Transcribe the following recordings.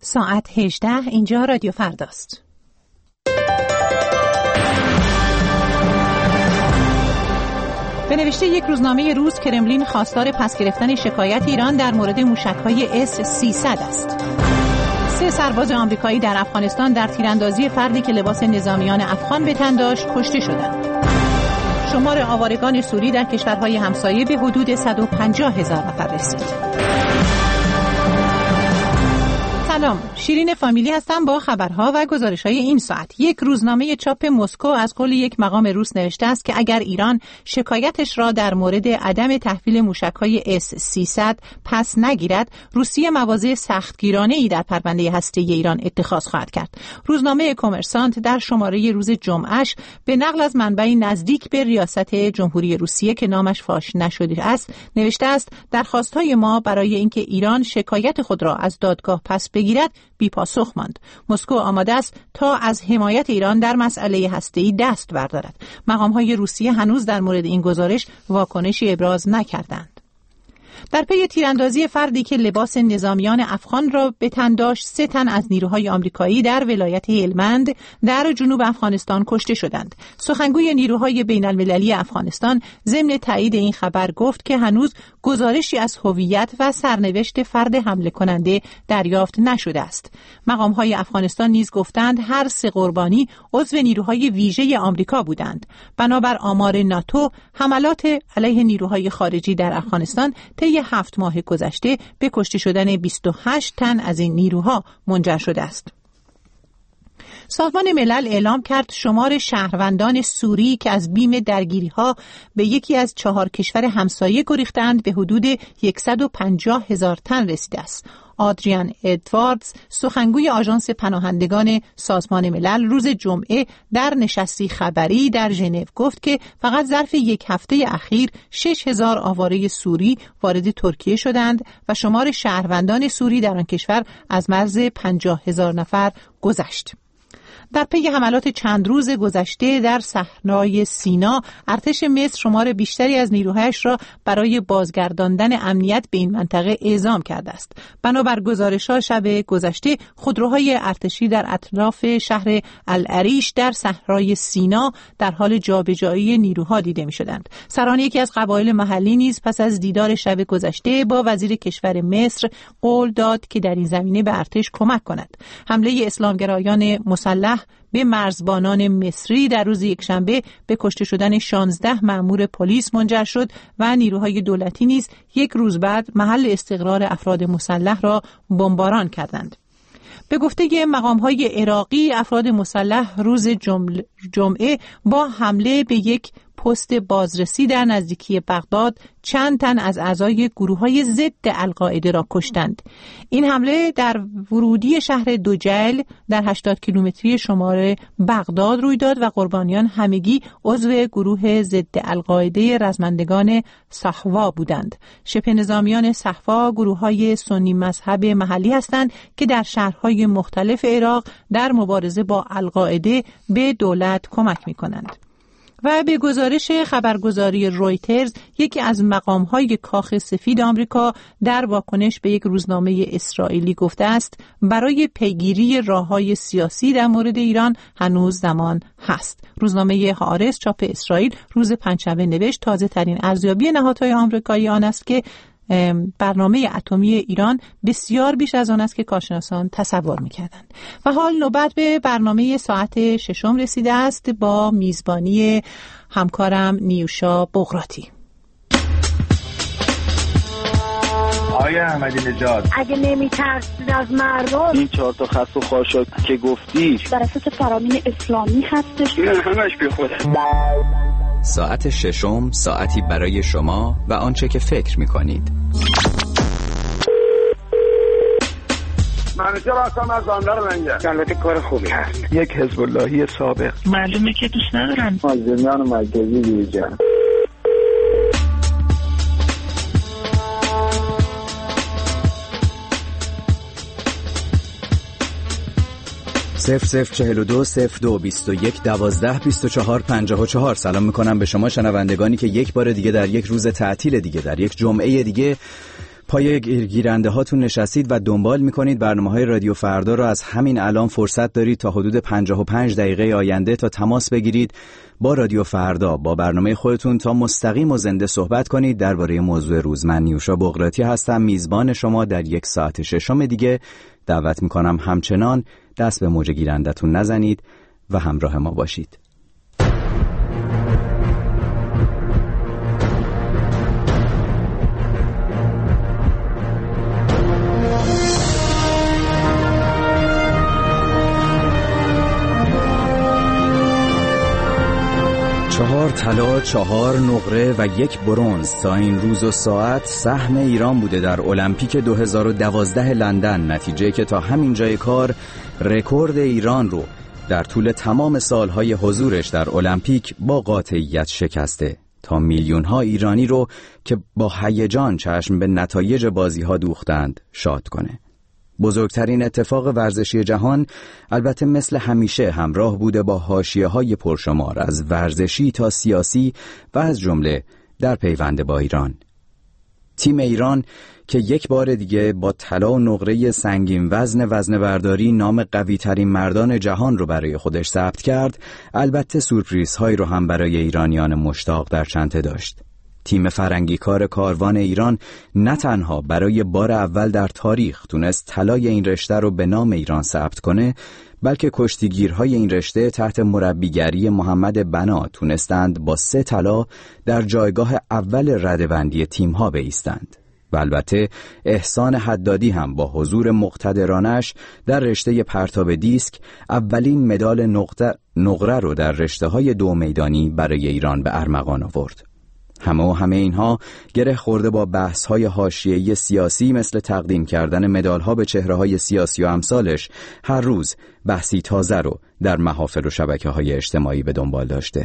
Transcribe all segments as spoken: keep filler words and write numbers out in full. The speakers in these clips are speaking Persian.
ساعت هجده، اینجا رادیو فرداست. به نوشته یک روزنامه روس، کرملین خواستار پس گرفتن شکایت ایران در مورد موشک‌های اس سیصد است. سه سرباز آمریکایی در افغانستان در تیراندازی فردی که لباس نظامیان افغان به تن داشت کشته شدند. شمار آوارگان سوری در کشورهای همسایه به حدود صد و پنجاه هزار نفر رسید. سلام، شیرین فامیلی هستم با خبرها و گزارش‌های این ساعت. یک روزنامه چاپ مسکو از قول یک مقام روس نوشته است که اگر ایران شکایتش را در مورد عدم تحویل موشک‌های اس سیصد پس نگیرد، روسیه مواضع سختگیرانه‌ای در پرونده هسته‌ای ایران اتخاذ خواهد کرد. روزنامه کمرسانت در شماره روز جمعه‌اش به نقل از منبعی نزدیک به ریاست جمهوری روسیه که نامش فاش نشده است، نوشته است درخواست‌های ما برای اینکه ایران شکایت خود را از دادگاه پس بگیرد بی پاسخ ماند. مسکو آماده است تا از حمایت ایران در مسئله هسته‌ای دست بردارد. مقام‌های روسیه هنوز در مورد این گزارش واکنشی ابراز نکردند. در پی تیراندازی فردی که لباس نظامیان افغان را به تن داشت، سه تن از نیروهای آمریکایی در ولایت هلمند در جنوب افغانستان کشته شدند. سخنگوی نیروهای بین المللی افغانستان ضمن تایید این خبر گفت که هنوز گزارشی از هویت و سرنوشت فرد حمله کننده دریافت نشده است. مقام‌های افغانستان نیز گفتند هر سه قربانی عضو نیروهای ویژه آمریکا بودند. بنابر آمار ناتو، حملات علیه نیروهای خارجی در افغانستان طی هفت ماه گذشته به کشته شدن بیست و هشت تن از این نیروها منجر شده است. سازمان ملل اعلام کرد شمار شهروندان سوری که از بیم درگیری‌ها به یکی از چهار کشور همسایه گریختند به حدود صد و پنجاه هزار تن رسیده است. آدریان ادواردز، سخنگوی آژانس پناهندگان سازمان ملل، روز جمعه در نشستی خبری در ژنو گفت که فقط ظرف یک هفته اخیر شش هزار آواره سوری وارد ترکیه شدند و شمار شهروندان سوری در آن کشور از مرز پنجاه هزار نفر گذشت. در پی حملات چند روز گذشته در صحرای سینا، ارتش مصر شمار بیشتری از نیروهایش را برای بازگرداندن امنیت به این منطقه اعزام کرده است. بنابر گزارش‌ها شب گذشته خودروهای ارتشی در اطراف شهر العریش در صحرای سینا در حال جابجایی نیروها دیده می‌شدند. سران یکی از قبایل محلی نیز پس از دیدار شب گذشته با وزیر کشور مصر قول داد که در این زمینه به ارتش کمک کند. حمله اسلامگرایان مسلح به مرزبانان مصری در روز یکشنبه به کشته شدن شانزده مأمور پلیس منجر شد و نیروهای دولتی نیز یک روز بعد محل استقرار افراد مسلح را بمباران کردند. به گفته مقام‌های عراقی، افراد مسلح روز جمعه با حمله به یک پست بازرسی در نزدیکی بغداد چند تن از اعضای گروه‌های ضد القاعده را کشتند. این حمله در ورودی شهر دوجیل در هشتاد کیلومتری شمال بغداد روی داد و قربانیان همگی عضو گروه ضد القاعده رزمندگان صحوا بودند. شبه نظامیان صحوا گروه‌های سنی مذهب محلی هستند که در شهرهای مختلف عراق در مبارزه با القاعده به دولت کمک می‌کنند. و به گزارش خبرگزاری رویترز، یکی از مقام‌های کاخ سفید آمریکا در واکنش به یک روزنامه اسرائیلی گفته است برای پیگیری راه‌های سیاسی در مورد ایران هنوز زمان هست. روزنامه هآرتز چاپ اسرائیل روز پنجشنبه نوشت تازه‌ترین ارزیابی نهادهای آمریکایی آن است که برنامه اتمی ایران بسیار بیش از آن است که کارشناسان تصور می‌کردند. و حال نوبت به برنامه ساعت ششم رسیده است با میزبانی همکارم نیوشا بغراتی. آیا احمدی نژاد، اگه نمی‌ترسید از مردم، این چهار تا خط و خاشاک که گفتی بر اساس فرامین اسلامی هستش؟ نه، همش بی خوده. ساعت ششم، ساعتی برای شما و آنچه که فکر می‌کنید. منیجر هستم از بندر لنگه. البته کار خوبی هست. یک حزب اللهی سابق. معلومه که دوست ندارن. مازندران مرکزی دیجا. صفر صفر چهل و دو صفر دو بیست و یک دوازده بیست و چهار پنجاه و چهار. سلام میکنم به شما شنوندگانی که یک بار دیگه در یک روز تعطیل دیگه، در یک جمعه دیگه پای گیرنده هاتون نشستید و دنبال میکنید برنامه‌های رادیو فردا رو، از همین الان فرصت دارید تا حدود پنجاه و پنج دقیقه آینده تا تماس بگیرید با رادیو فردا، با برنامه خودتون تا مستقیم و زنده صحبت کنید درباره موضوع روز. من نیوشا بغراتی هستم، میزبان شما در یک ساعت ششم دیگه. دعوت میکنم همچنان دست به موج گیرندتون نزنید و همراه ما باشید. چهار طلا، چهار نقره و یک برنز تا این روز و ساعت سهم ایران بوده در المپیک دو هزار و دوازده لندن، نتیجه که تا همین جای کار رکورد ایران رو در طول تمام سالهای حضورش در المپیک با قاطعیت شکسته، تا میلیون ها ایرانی رو که با هیجان چشم به نتایج بازی ها دوختند شاد کنه. بزرگترین اتفاق ورزشی جهان البته مثل همیشه همراه بوده با حاشیه‌های پرشمار از ورزشی تا سیاسی و از جمله در پیوند با ایران. تیم ایران که یک بار دیگه با طلا و نقره سنگین وزن وزنه برداری نام قوی ترین مردان جهان رو برای خودش ثبت کرد، البته سورپرایزهایی رو هم برای ایرانیان مشتاق در چنته داشت. تیم فرنگی کار کاروان ایران نه تنها برای بار اول در تاریخ تونست طلای این رشته رو به نام ایران ثبت کنه، بلکه کشتیگیرهای این رشته تحت مربیگری محمد بنا تونستند با سه طلا در جایگاه اول رده‌بندی تیم‌ها بایستند. و البته احسان حدادی هم با حضور مقتدرانش در رشته پرتاب دیسک اولین مدال نقطه نقره رو در رشته‌های دو میدانی برای ایران به ارمغان آورد. همه و همه اینها گره خورده با بحث‌های حاشیه‌ای سیاسی مثل تقدیم کردن مدال‌ها به چهره‌های سیاسی و امثالش. هر روز بحثی تازه رو در محافل و شبکه‌های اجتماعی به دنبال داشته.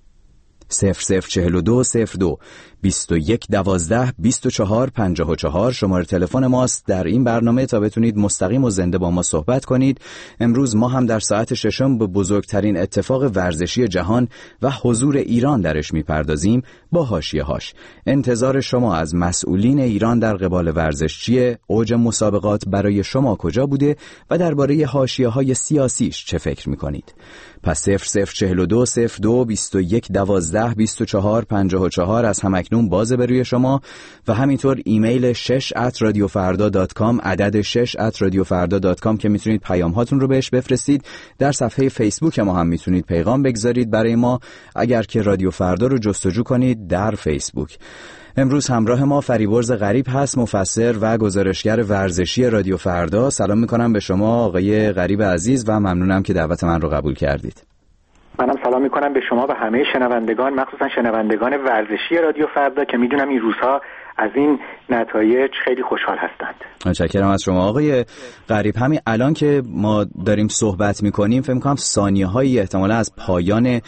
صفر صفر چهل و دو صفر دو بیست و یک دوازده بیست و چهار پنجاه و چهار شماره تلفن ماست در این برنامه تا بتونید مستقیم و زنده با ما صحبت کنید. امروز ما هم در ساعت ششم به بزرگترین اتفاق ورزشی جهان و حضور ایران درش میپردازیم با حاشیه‌هاش. انتظار شما از مسئولین ایران در قبال ورزش چیه؟ اوج مسابقات برای شما کجا بوده و درباره حاشیه‌های سیاسیش چه فکر میکنید؟ پس صفر صفر چهل و دو صفر دو بیست و یک دوازده بیست و چهار پنجاه و چهار از همکنون بازه بروی شما و همینطور ایمیل شش ات رادیو فردا دات کام، عدد شش ات رادیو فردا دات کام که میتونید پیام هاتون رو بهش بفرستید. در صفحه فیسبوک ما هم میتونید پیغام بگذارید برای ما اگر که رادیو فردا رو جستجو کنید در فیسبوک. امروز همراه ما فریبرز غریب هست، مفسر و گزارشگر ورزشی رادیو فردا. سلام میکنم به شما آقای غریب عزیز و ممنونم که دعوت من رو قبول کردید. منم سلام میکنم به شما و همه شنوندگان، مخصوصا شنوندگان ورزشی رادیو فردا که میدونم این روزها از این نتایج خیلی خوشحال هستند. متشکرم از شما آقای غریب. همین الان که ما داریم صحبت میکنیم فکر میکنم ثانیه‌هایی احتمالا از پایان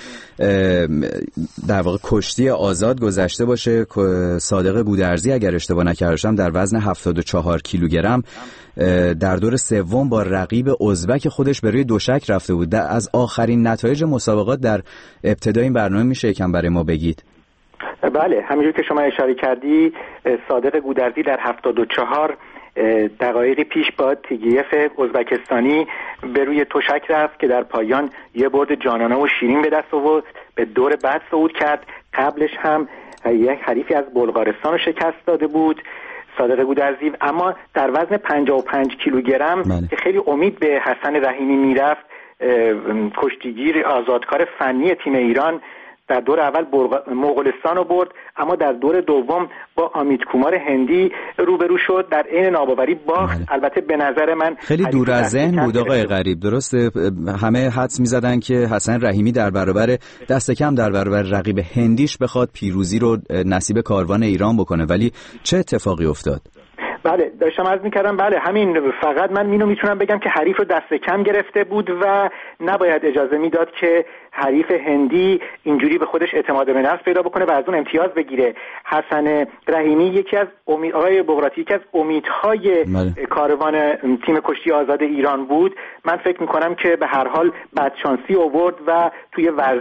در واقع کشتی آزاد گذشته باشه. صادق گودرزی اگر اشتباه نکردم در وزن هفتاد و چهار کیلوگرم در دور سوم با رقیب ازبک خودش به روی دوشک رفته بود. از آخرین نتایج مسابقات در ابتدای این برنامه میشه یکم برای ما بگید؟ بله، همینجور که شما اشاره کردی صادق گودرزی در هفتاد و چهار دقایقی پیش با تیگیف ازبکستانی به روی تشک رفت که در پایان یه برد جانانه و شیرین به دست آورد، به دور بعد صعود کرد. قبلش هم یک حریفی از بلغارستان رو شکست داده بود صادق گودرزی، اما در وزن پنجاه و پنج کیلوگرم که خیلی امید به حسن رحیمی میرفت، کشتیگیر آزادکار فنی تیم ایران در دور اول مغولستان رو برد، اما در دور دوم با امیت کومار هندی روبرو شد، در عین ناباوری باخت. البته به نظر من خیلی دور از ذهن بود آقای غریب. درسته همه حدس می‌زدن که حسن رحیمی در برابر دست کم در برابر رقیب هندیش بخواد پیروزی رو نصیب کاروان ایران بکنه، ولی چه اتفاقی افتاد؟ بله داشتم عرض می‌کردم، بله همین، فقط من اینو میتونم بگم که حریف رو دست کم گرفته بود و نباید اجازه میداد که حریف هندی اینجوری به خودش اعتماد به نفس پیدا بکنه و از اون امتیاز بگیره. حسن رحیمی یکی از امید آقای بغراتی یکی از امیدهای کاروان تیم کشتی آزاد ایران بود. من فکر میکنم که به هر حال بدشانسی آورد و توی ورزش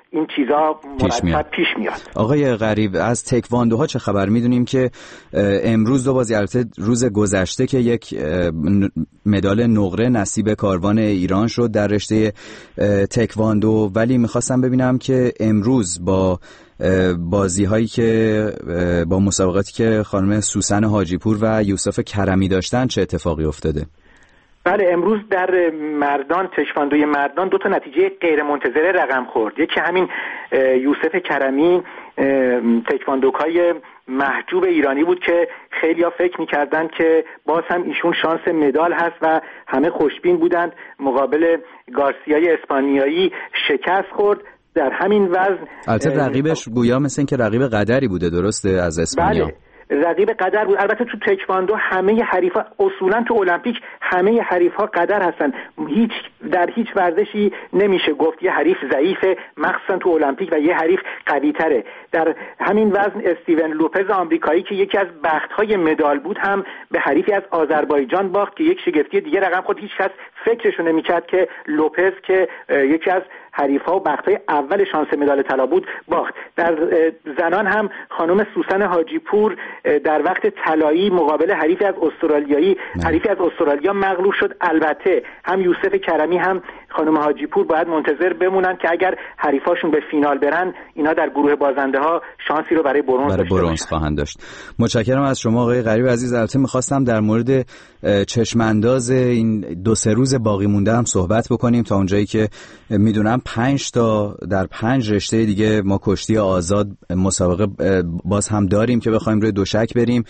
این چیزا مرتب پیش میاد. آقای غریب، از تکواندوها چه خبر؟ میدونیم که امروز دو بازی، البته روز گذشته که یک مدال نقره نصیب کاروان ایران شد در رشته تکواندو، ولی میخواستم ببینم که امروز با بازی هایی که با مسابقاتی که خانم سوسن حاجیپور و یوسف کرمی داشتن چه اتفاقی افتاده؟ بله، امروز در مردان، تکواندوی مردان، دو تا نتیجه غیر منتظره رقم خورد. یکی همین یوسف کرمی، تکواندوکای محجوب ایرانی بود که خیلی‌ها فکر می‌کردن که باز هم ایشون شانس مدال هست و همه خوشبین بودند. مقابل گارسیای اسپانیایی شکست خورد. در همین وزن البته رقیبش گویا مثل این که رقیب قدری بوده، درسته، از اسپانیا؟ بله، رقیب قدر بود. البته تو تکواندو همه حریفا، اصولا تو المپیک همه حریفا قدر هستن. هیچ در هیچ ورزشی نمیشه گفت یه حریف ضعیفه مخصوصا تو المپیک و یه حریف قوی تره. در همین وزن استیون لوپز آمریکایی که یکی از بخت‌های مدال بود هم به حریفی از آذربایجان باخت که یک شگفتی دیگه رقم خورد. هیچ کس فکرشو نمی‌کرد که لوپز که یکی از حریف‌ها و بخت‌های اول شانس مدال طلا بود باخت. در زنان هم خانم سوسن حاجیپور در وقت طلایی مقابل حریفی از استرالیایی حریفی از استرالیا مغلوب شد. البته هم یوسف کرمی هم خانم حاجیپور باید منتظر بمونن که اگر حریفاشون به فینال برن، اینا در گروه بازنده ها شانسی رو برای برنز برای برنز خواهند داشت. متشکرم از شما آقای غریب عزیز. البته می‌خواستم در مورد چشم انداز این دو سه روز باقی مونده هم صحبت بکنیم. تا اونجایی که میدونم پنج تا در پنج رشته دیگه ما کشتی آزاد مسابقه باز هم داریم که بخوایم روی دوشک بریم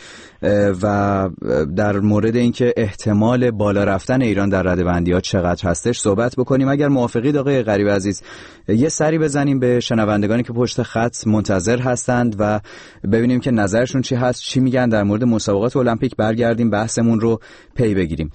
و در مورد اینکه احتمال بالا رفتن ایران در رده‌بندی‌ها چقدر هستش صحبت بکنیم. اگر موافقید آقای غریب عزیز یه سری بزنیم به شنوندگانی که پشت خط منتظر هستند و ببینیم که نظرشون چی هست، چی میگن در مورد مسابقات المپیک، برگردیم بحثمون رو پی بگیریم.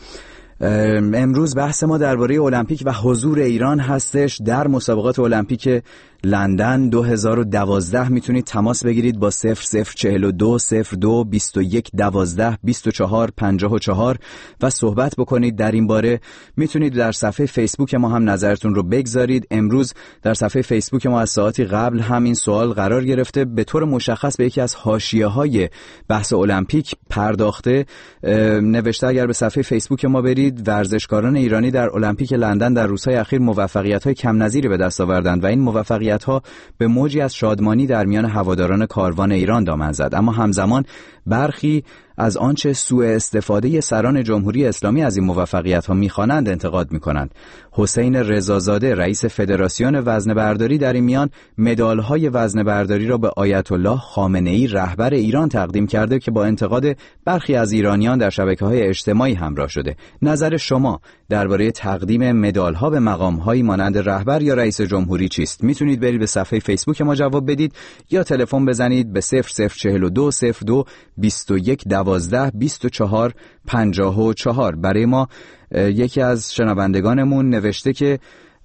امروز بحث ما درباره المپیک و حضور ایران هستش در مسابقات المپیک لندن دو هزار و دوازده. میتونید تماس بگیرید با صفر صفر چهل و دو صفر دو بیست و یک دوازده بیست و چهار پنجاه و چهار و صحبت بکنید در این باره. میتونید در صفحه فیسبوک ما هم نظرتون رو بگذارید. امروز در صفحه فیسبوک ما از ساعتی قبل هم این سوال قرار گرفته، به طور مشخص به یکی از حاشیه‌های بحث المپیک پرداخته. نوشته اگر به صفحه فیسبوک ما برید، ورزشکاران ایرانی در المپیک لندن در روزهای اخیر موفقیت‌های کم نظیری به دست آوردند و این موفقیت ها به موجی از شادمانی در میان هواداران کاروان ایران دامن زد، اما همزمان برخی از آنچه سوء استفاده سران جمهوری اسلامی از این موفقیت ها میخوانند انتقاد میکنند. حسین رضازاده رئیس فدراسیون وزنه برداری در این میان مدال های وزنه برداری را به آیت الله خامنه ای رهبر ایران تقدیم کرده که با انتقاد برخی از ایرانیان در شبکه‌های اجتماعی همراه شده. نظر شما درباره تقدیم مدال ها به مقام هایی مانند رهبر یا رئیس جمهوری چیست؟ میتونید برید به صفحه فیسبوک ما جواب بدید یا تلفن بزنید به صفر صفر چهل و دو صفر دو بیست و یک دوازده بیست و چهار پنجاه و چهار. برای ما یکی از شنوندگانمون نوشته که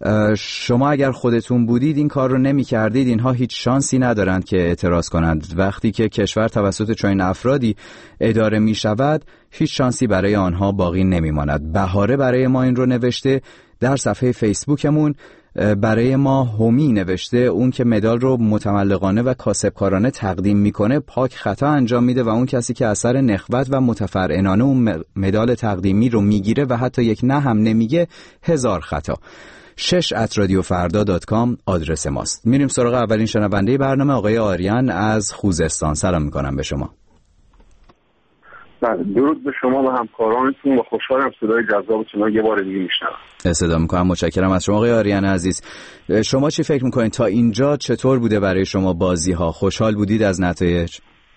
شما اگر خودتون بودید این کار رو نمی کردید، اینها هیچ شانسی ندارند که اعتراض کنند. وقتی که کشور توسط چنین افرادی اداره می شود هیچ شانسی برای آنها باقی نمی ماند. بهاره برای ما این رو نوشته در صفحه فیسبوکمون. برای ما همی نوشته اون که مدال رو متملقانه و کاسبکارانه تقدیم میکنه پاک خطا انجام میده و اون کسی که اثر نخوت و متفرعنانه اون مدال تقدیمی رو میگیره و حتی یک نه هم نمیگه هزار خطا. شش ات رادیو فردا دات کام آدرس ماست. میریم سراغ اولین شنونده برنامه، آقای آریان از خوزستان. سلام میکنم به شما. درود به شما و همکارانتون و خوشحالم صدای جذابتون رو یه بار دیگه میشنوم. صدا میکنم. متشکرم از شما آقای آریان عزیز. شما چی فکر میکنید تا اینجا چطور بوده برای شما بازی ها؟ خوشحال بودید از نتایج؟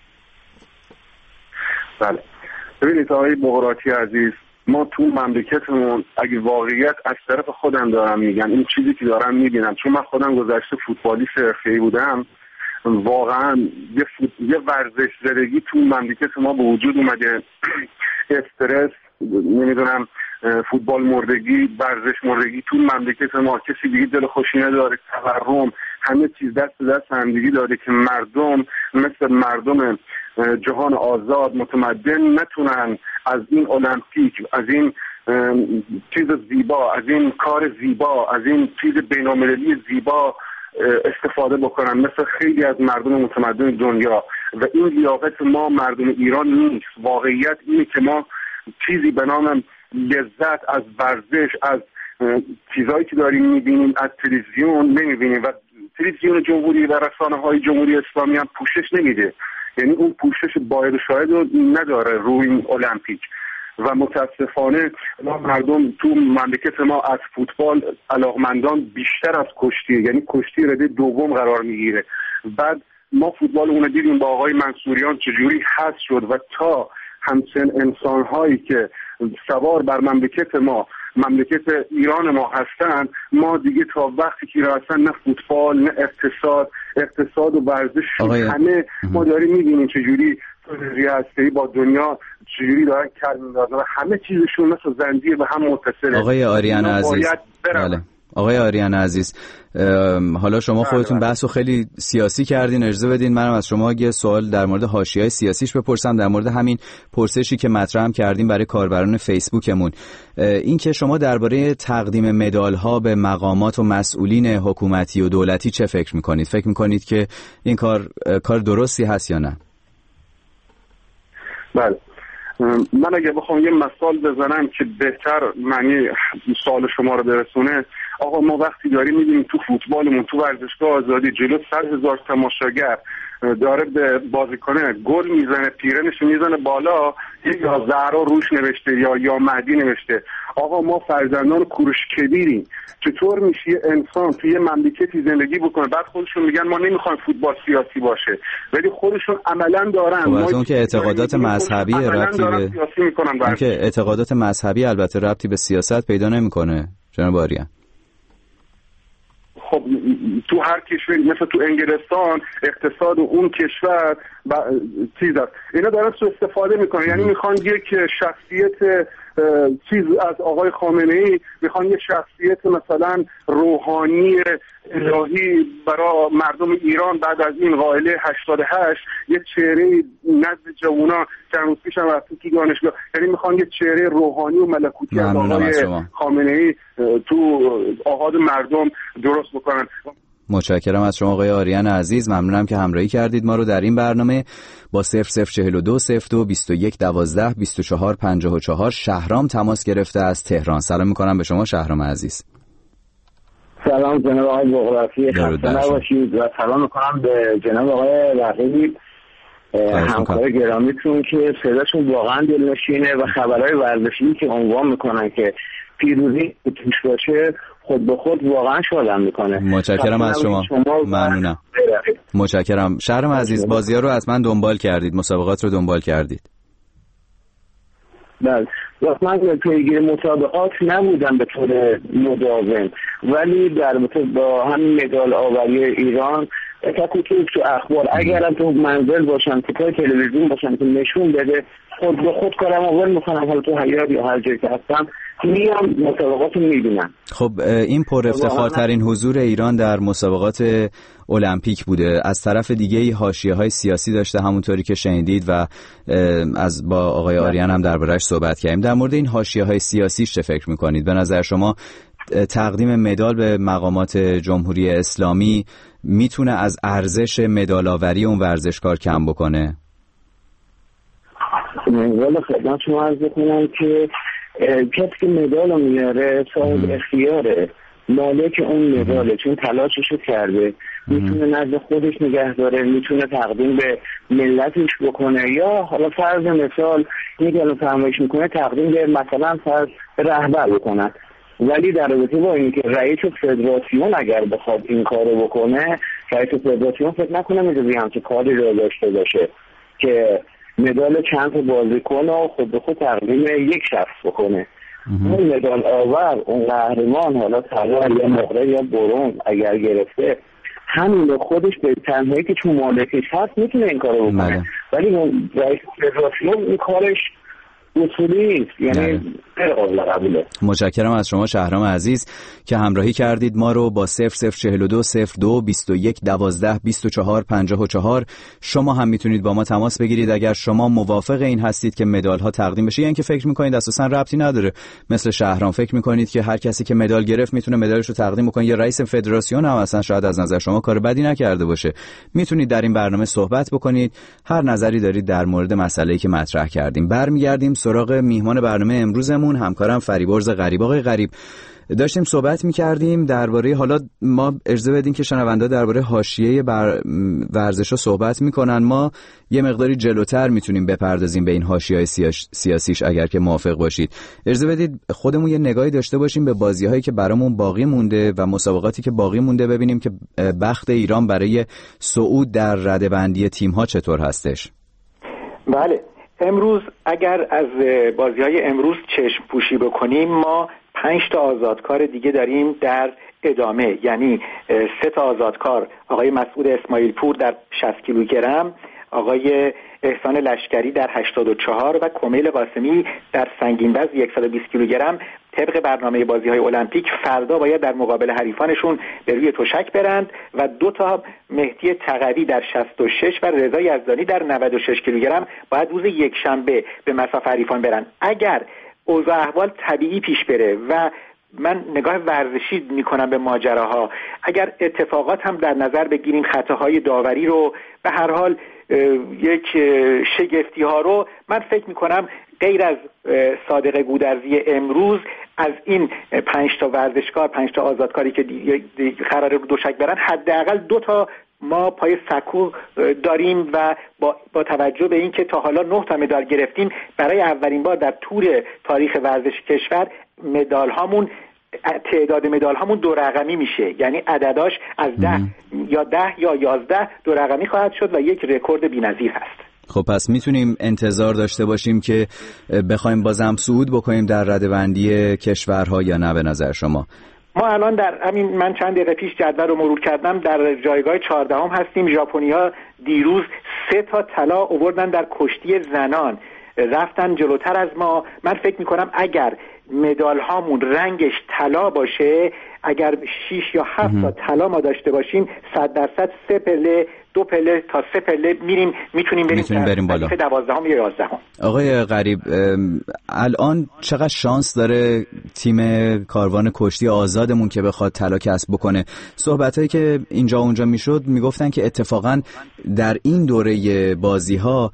بله ببینید آقای بغراتی عزیز، ما تو مملکتمون اگه واقعیت از طرف خودم دارم میگم، این چیزی که دارم میبینم، چون من خودم گذشته فوتبالیست حرفه‌ای بودم، واقعا یه, فوت... یه ورزش زدگی تو مملکت ما به وجود اومده. استرس، نمیدونم، فوتبال مردگی، ورزش مردگی تو مملکت ما. کسی دیگه دل خوشی نداره، تورم، همه چیز دست دست همدیگی داره که مردم مثل مردم جهان آزاد متمدن نتونن از این المپیک، از این چیز زیبا، از این کار زیبا، از این چیز بین‌المللی زیبا استفاده بکنن مثل خیلی از مردم متمدن دنیا و این لیاقت ما مردم ایران نیست. واقعیت اینه که ما چیزی به نام لذت از ورزش، از چیزایی که داریم میبینیم از تلویزیون نمیبینیم و تلویزیون جمهوری و رسانه های جمهوری اسلامی هم پوشش نمیده. یعنی اون پوشش باید و شاید رو نداره روی این المپیک و متاسفانه مردم تو مملکت ما از فوتبال علاقمندان بیشتر از کشتی، یعنی کشتی رده دوم قرار میگیره. بعد ما فوتبالمون رو دیدیم با آقای منصوریان چجوری حذف شد و تا همچنین انسان‌هایی که سوار بر مملکت ما مملکت ایران ما هستن، ما دیگه تا وقتی که هستن نه فوتبال نه اقتصاد اقتصاد و ورزش همه ما داریم می‌بینیم چجوری ریاستی با دنیا چجوری دارن کار می‌ندازن و همه چیزشون مثل زنجیر به هم متصله. آقای آریان عزیز، بله آقای آریان عزیز، حالا شما خودتون بحثو خیلی سیاسی کردین، اجازه بدین منم از شما یه سوال در مورد حاشیه‌های سیاسیش بپرسم، در مورد همین پرسشی که مطرح کردیم برای کاربران فیسبوکمون. این که شما درباره تقدیم مدال‌ها به مقامات و مسئولین حکومتی و دولتی چه فکر می‌کنید؟ فکر می‌کنید که این کار کار درستی هست یا نه؟ بله، من اگه بخوام یه مثال بزنم که بهتر معنی سوال شما رو برسونه، آقا ما وقتی داریم می‌بینیم تو فوتبالمون تو ورزشگاه آزادی جلو صد هزار تماشاگر داره به بازیکن گل میزنه، پیرنش میزنه بالا، یا زهرا روش نوشته یا یا مهدی نوشته. آقا ما فرزندان کوروش کبیریم، چطور میشه یه انسان توی یه مملکتی زندگی بکنه بعد خودشون میگن ما نمیخوایم فوتبال سیاسی باشه، ولی خودشون عملاً دارن. خب از اون که اعتقادات مذهبی ربطی به اون که اعتقادات مذهبی البته ربطی به سیاست پیدا نمیکنه جناب آریان. خب تو هر کشوری مثل تو انگلستان اقتصاد اون کشور چیز است، اینا دارن سوء استفاده میکنن. یعنی میخوان یک شخصیت چیز از آقای خامنه ای، میخوان یک شخصیت مثلا روحانی الهی برای مردم ایران بعد از این قائله هشتاد و هشت یه چهره نزد جوونا چند روز پیش هم رفت تو دانشگاه، یعنی میخوان یه چهره روحانی و ملکوتی از آقای خامنه ای تو آغاز مردم درست بکنن. متشکرم از شما آقای آریان عزیز، ممنونم که همراهی کردید ما رو در این برنامه. با صفر صفر چهل و دو صفر دو بیست و یک دوازده بیست و چهار پنجاه و چهار شهرام تماس گرفته از تهران. سلام میکنم به شما شهرام عزیز. سلام جناب آقای بغراتی، خسته نباشید و سلام میکنم به جناب آقای رقیبی همکار گرامیتون که صداشون واقعا دلنشینه و خبرهای ورزشی که عنوان میکنن که پیروزی توش باشه خود به خود واقعا شادم میکنه. متشکرم از شما, شما ممنونم. متشکرم. شهرام عزیز، بازی‌ها رو حتما دنبال کردید، مسابقات رو دنبال کردید؟ بله، من پیگیر مسابقات نبودم به طور مداوم، ولی در با همین مدال آوری ایران تکوتوب تو اخبار اگرم تو منزل باشم تو پای تلویزیون باشم که نشون بده خود به خود کارم اول میکنم، حالا تو حیات یا هر جایی که هستم میام مسابقات رو میبینم. خب این پر افتخارترین حضور ایران در مسابقات المپیک بوده، از طرف دیگه ای حاشیه‌های سیاسی داشته همونطوری که شنیدید و از با آقای آریان هم درباره‌اش صحبت کردیم. در مورد این حاشیه‌های سیاسی چه فکر میکنید؟ به نظر شما تقدیم مدال به مقامات جمهوری اسلامی میتونه از ارزش مدال آوری اون ورزشکار کم بکنه؟ والا خدمت شما عرض کنم که کسی که مدال رو میاره صاحب اختیاره، مالک اون مداله، چون تلاششو کرده، میتونه نزد خودش نگه داره، میتونه تقدیم به ملتش بکنه، یا حالا فرض مثال میگه فرمایش میکنه تقدیم به مثلا فرض رهبر بکنن. ولی در رابطه با اینکه رئیس فدراسیون اگر بخواد این کارو بکنه، رئیس فدراسیون فکر نکنم اجازه همچین کاری رو داشته باشه که مدال چند تا بازیکن و خود به خود تقدیم یک شخص بکنه. اون مدال آور، اون قهرمان، حالا طلا یا نقره یا برنز اگر گرفته، همین خودش به تنهایی که چون مالکش هست میتونه این کارو بکنه. ولی رئیس فدراسیون این کارش اصولی است، یعنی خیلی قابل قبوله. متشکرم از شما شهرام عزیز که همراهی کردید ما رو با صفر صفر چهل و دو صفر دو بیست و یک دوازده بیست و چهار پنجاه و چهار. شما هم میتونید با ما تماس بگیرید اگر شما موافق این هستید که مدال ها تقدیم بشه، یا اینکه فکر میکنید اساسا ربطی نداره، مثل شهرام فکر میکنید که هر کسی که مدال گرفت میتونه مدالش رو تقدیم بکنه، یا رئیس فدراسیون هم اصلا شاید از نظر شما کار بدی نکرده باشه، میتونید در این برنامه صحبت بکنید، هر نظری دارید در مورد مسئله‌ای که مطرح کردیم. برمیگردیم سراغ میهمان برنامه امروزمون، همکارم فریبرز غریب. آقای غریب، داشتیم صحبت می‌کردیم درباره، حالا ما اجازه بدین که شنوندا درباره حاشیه بر ورزش‌ها صحبت می‌کنن، ما یه مقداری جلوتر میتونیم بپردازیم به این حاشیه‌های سیاسیش اگر که موافق باشید. اجازه بدید خودمون یه نگاهی داشته باشیم به بازی‌هایی که برامون باقی مونده و مسابقاتی که باقی مونده، ببینیم که بخت ایران برای صعود در رده‌بندی تیم‌ها چطور هستش. بله، امروز اگر از بازی‌های امروز چشم پوشی بکنیم، ما پنج تا آزادکار دیگه داریم در ادامه، یعنی سه تا آزادکار، آقای مسعود اسماعیل پور در شصت کیلوگرم، آقای احسان لشکری در هشتاد و چهار و کمیل قاسمی در سنگین وزن صد و بیست کیلوگرم. طبق برنامه بازی‌های المپیک فردا باید در مقابل حریفانشون به روی تشک برند و دو تا مهدی تقوی در شصت و شش و رضا یزدانی در نود و شش کیلوگرم باید روز یک شنبه به مصاف حریفان برند. اگر اوضاع احوال طبیعی پیش بره و من نگاه ورزشی میکنم به ماجراها، اگر اتفاقات هم در نظر بگیریم، خطاهای داوری رو، به هر حال یک شگفتی ها رو، من فکر میکنم غیر از صادق گودرزی امروز از این پنج تا ورزشکار، پنج تا آزادکاری که قراره رو دوشک برن، حداقل دو تا ما پای سکو داریم و با, با توجه به این که تا حالا نه تا مدال گرفتیم، برای اولین بار در طول تاریخ ورزش کشور مدال هامون، تعداد مدال هامون دو رقمی میشه، یعنی عدداش از ده یا ده یا یازده دو رقمی خواهد شد و یک رکورد بی‌نظیر هست. خب پس میتونیم انتظار داشته باشیم که بخوایم بازم صعود بکنیم در رده‌بندی کشورها یا نه به نظر شما؟ ما الان در همین، من چند دقیقه پیش جدول رو مرور کردم، در جایگاه چهاردهم هستیم. ژاپنی‌ها دیروز سه تا طلا آوردن در کشتی زنان، رفتن جلوتر از ما. من فکر می‌کنم اگر مدال هامون رنگش طلا باشه، اگر شش یا هفت تا طلا ما داشته باشیم، صد درصد سه پله، دو پله تا سه پله میریم، میتونیم بریم, میتونیم بریم بالا. دوازدهم یا یازدهم. آقای غریب، الان چقدر شانس داره تیم کاروان کشتی آزادمون که بخواد طلا کسب بکنه؟ صحبتایی که اینجا اونجا میشد میگفتن که اتفاقا در این دوره بازی‌ها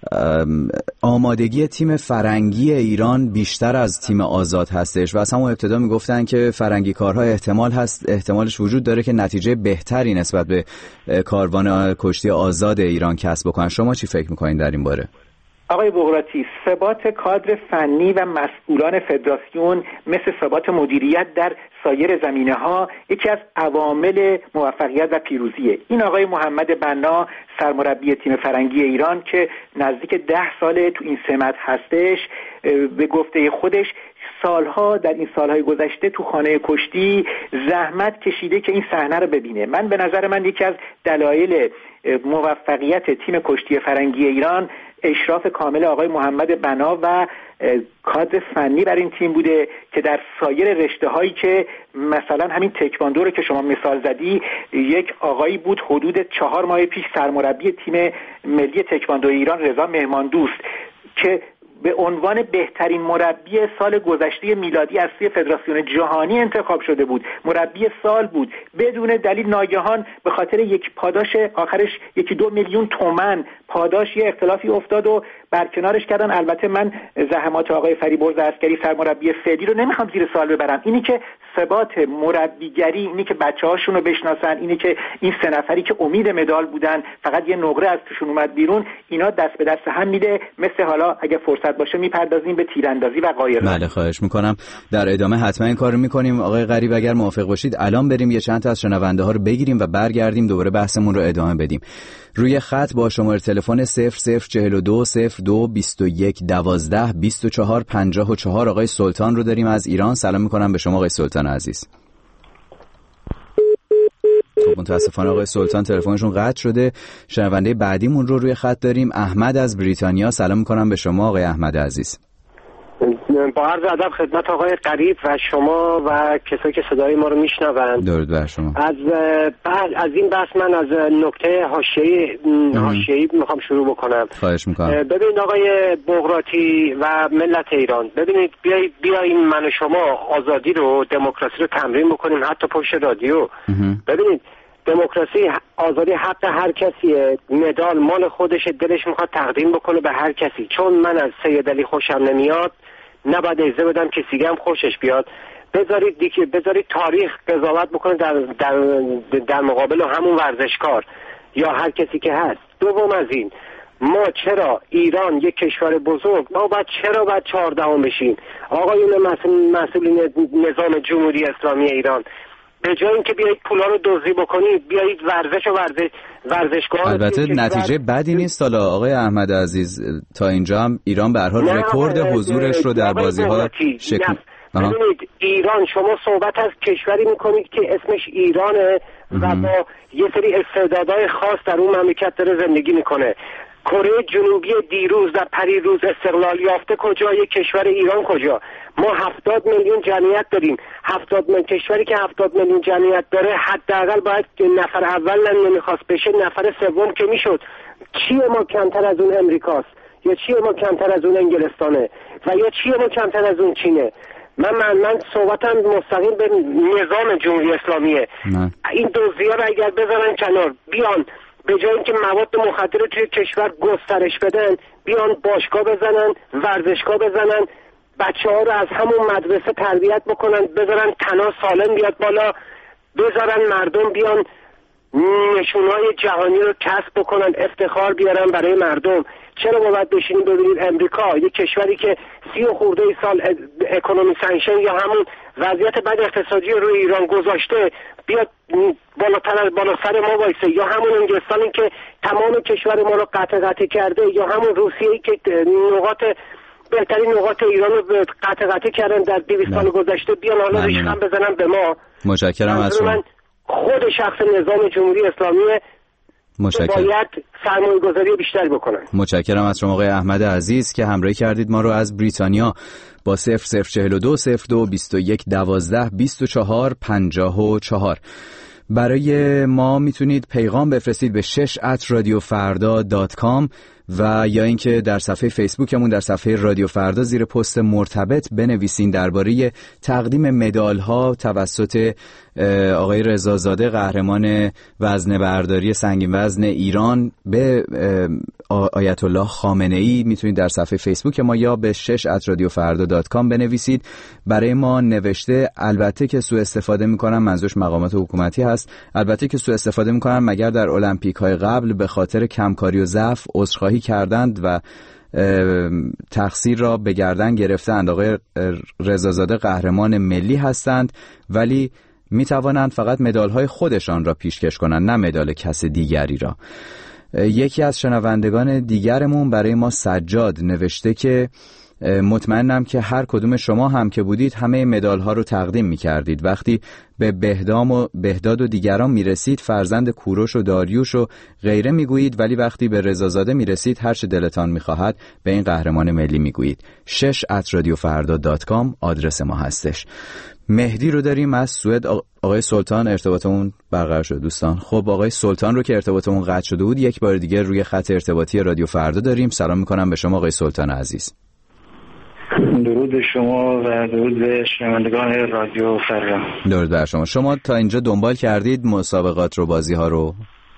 آمادگی تیم فرنگی ایران بیشتر از تیم آزاد هستش و از همون ابتدا میگفتن که فرنگی کارها احتمال هست احتمالش وجود داره که نتیجه بهتری نسبت به کاروان کشتی آزاد ایران کسب بکنن. شما چی فکر میکنین در این باره؟ آقای بغراتی، ثبات کادر فنی و مسئولان فدراسیون مثل ثبات مدیریت در سایر زمینه‌ها یکی از عوامل موفقیت و پیروزیه. این آقای محمد بنا، سرمربی تیم فرنگی ایران که نزدیک ده ساله تو این سمت هستش، به گفته خودش سالها در این سالهای گذشته تو خانه کشتی زحمت کشیده که این صحنه رو ببینه. من به نظر من یکی از دلایل موفقیت تیم کشتی فرنگی ایران اشراف کامل آقای محمد بنا و کادر فنی بر این تیم بوده که در سایر رشته‌هایی که مثلا همین تکواندو رو که شما مثال زدی، یک آقایی بود حدود چهار ماه پیش سرمربی تیم ملی تکواندو ایران، رضا مهماندوست، که به عنوان بهترین مربی سال گذشته میلادی از سوی فدراسیون جهانی انتخاب شده بود. مربی سال بود، بدون دلیل ناگهان به خاطر یک پاداش آخرش یکی دو میلیون تومان پاداش یه اختلافی افتاد و برکنارش کردن. البته من زحمات آقای فریبرز عسکری سرمربی فعلی رو نمیخوام زیر سوال ببرم. اینی که ثبات مربیگری، اینی که بچه‌هاشون رو بشناسن، اینی که این سه نفری که امید مدال بودن فقط یه نقره از توشون اومد بیرون، اینا دست به دست هم میده. مثل حالا اگه فرصت باشه میپردازیم به تیراندازی و قایقرانی. بله، خواهش میکنم. در ادامه حتما این کارو میکنیم. آقای غریب اگر موافق باشید الان بریم یه چند تا از شنونده ها رو بگیریم و برگردیم دوباره بحثمون رو ادامه بدیم. روی خط با شماره تلفن صفر صفر چهل و دو صفر دو بیست و یک دوازده بیست و چهار پنجاه و چهار آقای سلطان رو داریم از ایران. سلام میکنم به شما آقای سلطان عزیز. خب متاسفانه آقای سلطان تلفنشون قطع شده. شنونده بعدیمون رو روی خط داریم، احمد از بریتانیا. سلام میکنم به شما آقای احمد عزیز. با عرض ادب خدمت آقای قریب و شما و کسایی که صدای ما رو میشنوند. درود بر شما. از بعد از این بحث من از نکته حاشیه‌ای حاشیه‌ای میخوام شروع بکنم. خواهش میکنم. ببینید آقای بغراتی و ملت ایران، ببینید بیایید بیاییم من و شما آزادی رو، دموکراسی رو تمرین بکنیم حتی پشت رادیو. ببینید دموکراسی، آزادی حق هر کسیه. مدال مال خودشه، دلش میخواد تقدیم بکنه به هر کسی. چون من از سید علی خوشم نمیاد، نباید اجازه بدم کسی دیگه هم خوشش بیاد. بذارید دیگه بذارید تاریخ قضاوت بکنه در در در مقابل همون ورزشکار یا هر کسی که هست. دوم از این، ما چرا ایران یک کشور بزرگ، ما باید چرا باید چهاردهم بشیم؟ آقایون مسئولین نظام جمهوری اسلامی ایران، به جای اینکه بیایید پولا رو دزدی بکنید، بیایید ورزش و ورزش ورزشگاه. البته نتیجه بدی نیست. حالا آقای احمد عزیز، تا اینجا هم ایران به هر حال رکورد حضورش رو در بازی‌ها شکل. ببینید ایران، شما صحبت از کشوری میکنید که اسمش ایرانه و با یه سری استعدادهای خاص در اون مملکت داره زندگی میکنه. کره جنوبی دیروز در پریروز استقلال یافته کجا؟ یک کشور ایران کجا؟ ما هفتاد میلیون جمعیت داریم. هفتاد میلیون کشوری که هفتاد میلیون جمعیت داره حداقل باید نفر اول نمیخواست بشه، نفر سوم که میشد. چیه ما کمتر از اون امریکاست؟ یا چیه ما کمتر از اون انگلستانه؟ و یا چیه ما کمتر از اون چینه؟ من من من صحبتم مستقیم به نظام جمهوری اسلامیه. نه. این دوزی‌ها رو اگر بذارن کنار، بیان به جای اینکه مواد مخدر رو توی کشور گسترش بدن، بیان باشگاه بزنن، ورزشگاه بزنن، بچه‌ها رو از همون مدرسه تربیت بکنن، بذارن تنا سالم بیاد بالا، بذارن مردم بیان نشونهای جهانی رو کسب بکنن، افتخار بیارن برای مردم. چرا ما باید بشینیم ببینید امریکا، یک کشوری که سی و خورده سال اکونومی سانکشن یا همون وضعیت بد اقتصادی رو روی ایران گذاشته، بیاد بالاتر از بالا سر ما وایسه، یا همون انگلستانی که تمام کشور ما رو قطع قطع کرده، یا همون روسیه‌ای که نقاط بهترین نقاط ایران رو قطع قطع کردن در دویست سال گذشته، بیان حالا ریشخند بزنن به ما. متشکرم از شما. خود شخص نظام جمهوری اسلامی متشکرم. باید سرمایه‌گذاری بیشتر بکنن. متشکرم از شما آقای احمد عزیز که همراهی کردید ما رو از بریتانیا با صفر صفر چهل و دو صفر دو بیست و یک دوازده بیست و چهار پنجاه و چهار. برای ما میتونید پیغام بفرستید به شش ات رادیو فردا دات کام و یا اینکه در صفحه فیسبوکمون در صفحه رادیو فردا زیر پست مرتبط بنویسین درباره تقدیم مدال ها توسط آقای رضازاده قهرمان وزنه برداری سنگین وزن ایران به آیت الله خامنه ای. میتونید در صفحه فیسبوک ما یا به شش ات رادیو فردا دات کام بنویسید. برای ما نوشته البته که سوء استفاده میکنن، منظورش مقامات حکومتی هست، البته که سوء استفاده میکنن، مگر در المپیک های قبل به خاطر کمکاری و ضعف عذرخواهی کردند و تقصیر را به گردن گرفتند. آقای رضازاده قهرمان ملی هستند ولی می توانند فقط مدال های خودشان را پیشکش کنند، نه مدال کس دیگری را. یکی از شنوندگان دیگرمون برای ما سجاد نوشته که مطمئنم که هر کدوم شما هم که بودید همه مدال ها رو تقدیم می کردید. وقتی به بهدام و بهداد و دیگران می رسید فرزند کوروش و داریوش و غیره می گویید، ولی وقتی به رضازاده می رسید هر چه دلتان می خواهد به این قهرمان ملی می گویید. شش ات رادیو فردا دات کام آدرس ما هستش. مهدی رو داریم از سوئد. آقای سلطان ارتباطمون برقرار شد دوستان. خب آقای سلطان رو که ارتباطمون قطع شده بود یک بار دیگه روی خط ارتباطی رادیو فردا داریم. سلام میکنم به شما آقای سلطان عزیز. درود به شما و درود به شنوندگان رادیو فردا. درود بر شما. شما تا اینجا دنبال کردید مسابقات رو، بازی ها رو؟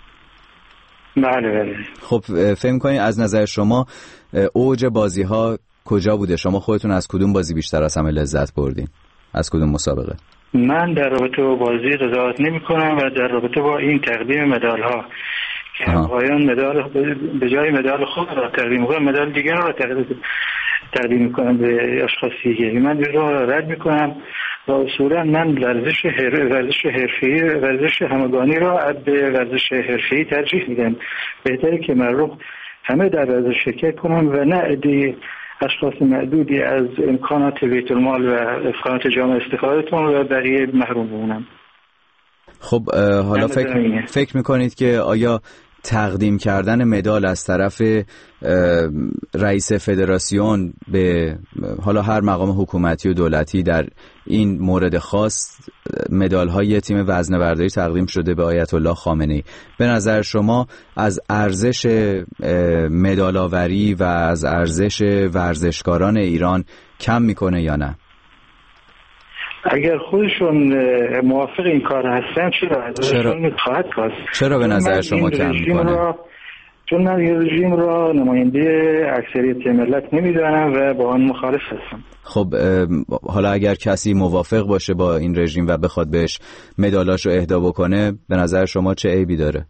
بله بله. خب فکر می‌کنید از نظر شما اوج بازی ها کجا بوده؟ شما خودتون از کدوم بازی بیشتر از همه لذت بردین؟ از کدوم مسابقه؟ من در رابطه با بازی قضاوت نمی‌کنم و در رابطه با این تقدیم مدال ها که آقایان مدال به جای مدال خود را تقدیم می‌کنن، مدال دیگر را تقدیم تقدیم می‌کنن به اشخاص دیگری. من این را رد می‌کنم و اصولا من ورزش هر... ورزش حرفه‌ای ورزش همگانی را به ورزش حرفه‌ای ترجیح میدم. بهتره که مردم همه در ورزش شرکت کنن و نه عده اشخاص معدودی از امکانات بیت المال و امکانات جامعه استفاده کنن و بقیه محروم بمونن. خب حالا فکر فکر می‌کنید که آیا تقدیم کردن مدال از طرف رئیس فدراسیون به حالا هر مقام حکومتی و دولتی در این مورد خاص مدال‌های تیم وزنه‌برداری تقدیم شده به آیت الله خامنه‌ای. به نظر شما از ارزش مدال‌آوری و از ارزش ورزشکاران ایران کم میکنه یا نه؟ اگر خودشون موافق این کار هستن چرا ازشون خواهد کاست؟ چرا به نظر شما کم میکنه؟ چون من این رژیم را نماینده اکثریت ملت نمیدانم و با آن مخالف هستم. خب حالا اگر کسی موافق باشه با این رژیم و بخواد بهش مدالاشو اهدا بکنه، به نظر شما چه عیبی داره؟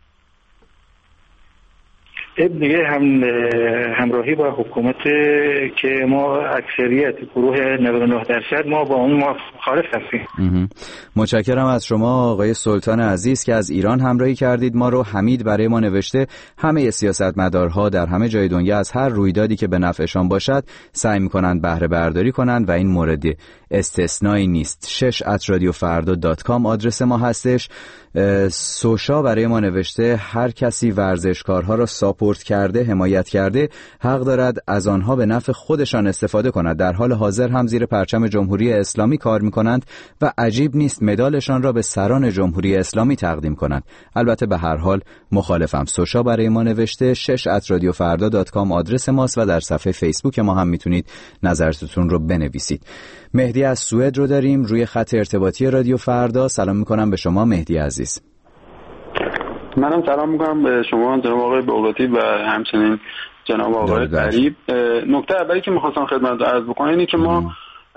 عیب دیگه هم همراهی با حکومت که ما اکثریت گروه نود و نه درصد ما با اون مخالف هستیم. متشکرم از شما آقای سلطان عزیز که از ایران همراهی کردید. ما رو حمید برای ما نوشته همه سیاستمدارها در همه جای دنیا از هر رویدادی که به نفعشان باشد سعی می‌کنند بهره برداری کنند و این مورد استثنایی نیست. شش ات رادیو فردا دات کام آدرس ما هستش. سوشا برای ما نوشته هر کسی ورزشکارها را ساپورت کرده، حمایت کرده، حق دارد از آنها به نفع خودشان استفاده کند. در حال حاضر هم زیر پرچم جمهوری اسلامی کار می‌کنند و عجیب نیست مدالشان را به سران جمهوری اسلامی تقدیم کنند. البته به هر حال مخالفم. سوشا برای ما نوشته شش ات رادیو فردا دات کام آدرس ماست و در صفحه فیسبوک ما هم میتونید نظرتون رو بنویسید. مهدی از سوئد رو داریم روی خط ارتباطی رادیو فردا. سلام میکنم به شما مهدی عزیز. منم سلام میکنم به شما جناب آقای بغراتی و همچنین جناب آقای غریب. نکته اولی که میخواستم خدمتتون عرض بکنم اینه که ما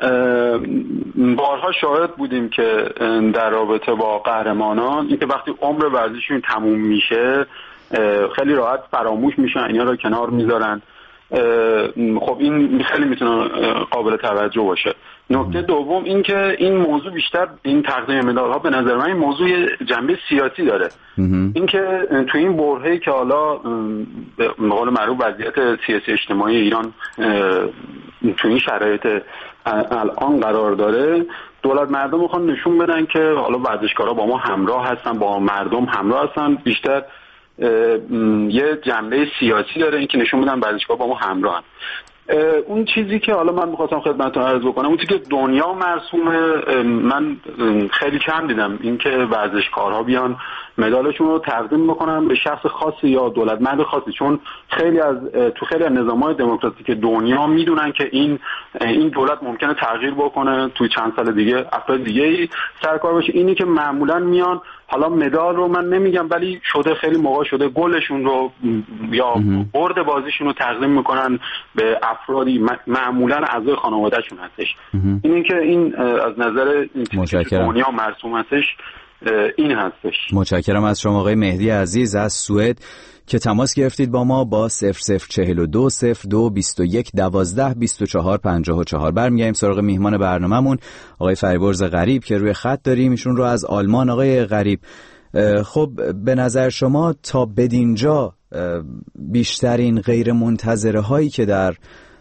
بارها شاهد بودیم که در رابطه با قهرمانان اینکه وقتی عمر ورزششون تموم میشه خیلی راحت فراموش میشن، اینا رو کنار میذارن. خب این خیلی میتونه قابل توجه باشه. نکته دوم این که این موضوع بیشتر این تقدیم مدال‌ها به نظر من این موضوع جنبه سیاسی داره. این که تو این برهه‌ای که حالا به قول معروف وضعیت سیاسی اجتماعی ایران تو این شرایط الان قرار داره، دولت مردم میخوان نشون بدن که حالا ورزشکارا با ما همراه هستن، با مردم همراه هستن. بیشتر یه جنبه سیاسی داره این که نشون بدن ورزشکارا با ما همراهن. اون چیزی که حالا من می‌خواستم خدمتتون عرض بکنم اون چیزی که دنیا مرسومه، من خیلی کم دیدم اینکه ورزشکارها بیان مدالشون رو تقدیم بکنن به شخص خاصی یا دولتمرد خاصی، چون خیلی از تو خیلی از نظام‌های دموکراتیک دنیا میدونن که این این دولت ممکنه تغییر بکنه، توی چند سال دیگه افراد دیگه‌ای سرکار باشه. اینی که معمولاً میان حالا مدال رو من نمیگم ولی شده خیلی موقع شده گلشون رو یا برد بازیشون رو تقدیم میکنن به افرادی معمولاً اعضای خانواده‌شون هستش. اینی که این از نظر دنیا مرسوم هستش این هستش. متشکرم از شما آقای مهدی عزیز از سوئد که تماس گرفتید با ما با صفر صفر چهل و دو صفر دو بیست و یک دوازده بیست و چهار پنجاه و چهار. برمیگردیم سراغ میهمان برنامه‌مون آقای فریبرز غریب که روی خط داریم، ایشون رو از آلمان. آقای غریب، خب به نظر شما تا بدینجا بیشترین غیر منتظره هایی که در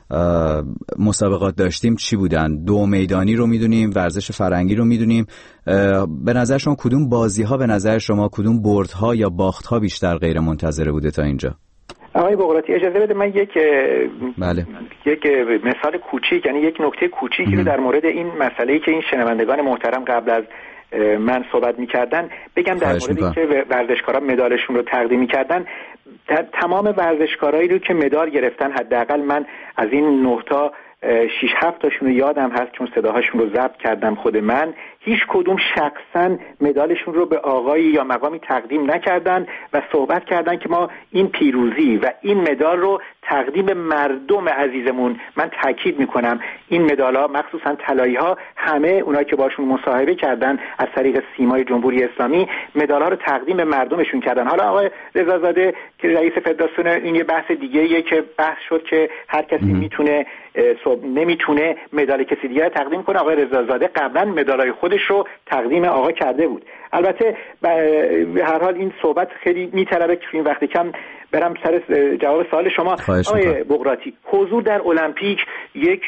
مسابقات داشتیم چی بودن؟ دو میدانی رو میدونیم، ورزش فرنگی رو میدونیم. به نظر شما کدوم بازی ها، به نظر شما کدوم برد ها یا باخت ها بیشتر غیر منتظره بوده تا اینجا؟ آقای بغراتی اجازه بده من یک بله. یک مثال کوچیک، یعنی یک نکته کوچیکی رو در مورد این مسئله‌ای که این شنوندگان محترم قبل از من صحبت می‌کردن بگم. در موردی که ورزشکارا مدالشون رو تقدیم می‌کردن، تمام ورزشکارایی رو که مدال گرفتن، حداقل من از این نه تا شش هفت تاشون رو یادم هست چون صداهاشون رو ضبط کردم خود من، هیچ کدوم شخصا مدالشون رو به آقایی یا مقامی تقدیم نکردن و صحبت کردن که ما این پیروزی و این مدال رو تقدیم مردم عزیزمون، من تاکید میکنم این مدال‌ها مخصوصا طلایی‌ها، همه اونایی که باشون مصاحبه کردن از طریق سیمای جمهوری اسلامی مدال‌ها رو تقدیم مردمشون کردن. حالا آقای رضازاده که رئیس فدراسیون، این یه بحث دیگه‌ایه که بحث شد که هر کسی میتونه نمیتونه مدال کسی دیگه تقدیم کنه. آقای رضازاده قبلا مدال‌های خودش رو تقدیم آقا کرده بود. البته به هر حال این صحبت خیلی میطلبه که این وقت کم برم سر جواب سوال شما آقای بقراطی. حضور در المپیک یک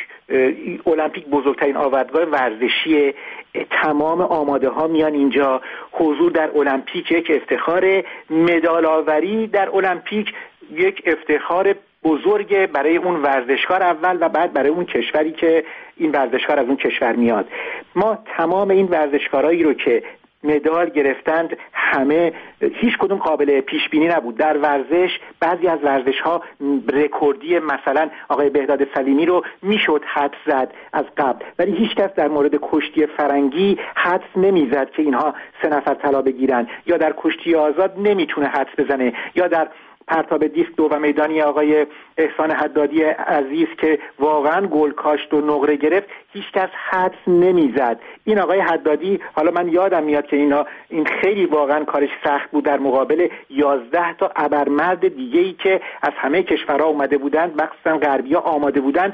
المپیک بزرگترین آوردگاه ورزشی، تمام آماده ها میان اینجا. حضور در المپیک یک افتخار، مدال آوری در المپیک یک افتخار بزرگ برای اون ورزشکار اول و بعد برای اون کشوری که این ورزشکار از اون کشور میاد. ما تمام این ورزشکارایی رو که مدال گرفتند همه هیچ کدوم قابل پیش بینی نبود. در ورزش بعضی از ورزش ها رکوردی، مثلا آقای بهداد سلیمی رو میشد حدس زد از قبل، ولی هیچ کس در مورد کشتی فرنگی حدس نمیزد که اینها سه نفر طلا بگیرن، یا در کشتی آزاد نمیتونه حدس بزنه، یا در پرتاب دیسک دو و میدانی آقای احسان حدادی عزیز که واقعا گل کاشت و نقره گرفت، هیچ کس حدس نمیزد. این آقای حدادی، حالا من یادم میاد که اینا این خیلی واقعا کارش سخت بود در مقابل یازده تا ابرمرد دیگه ای که از همه کشورها اومده بودند، مخصوصا غربی‌ها آماده بودند.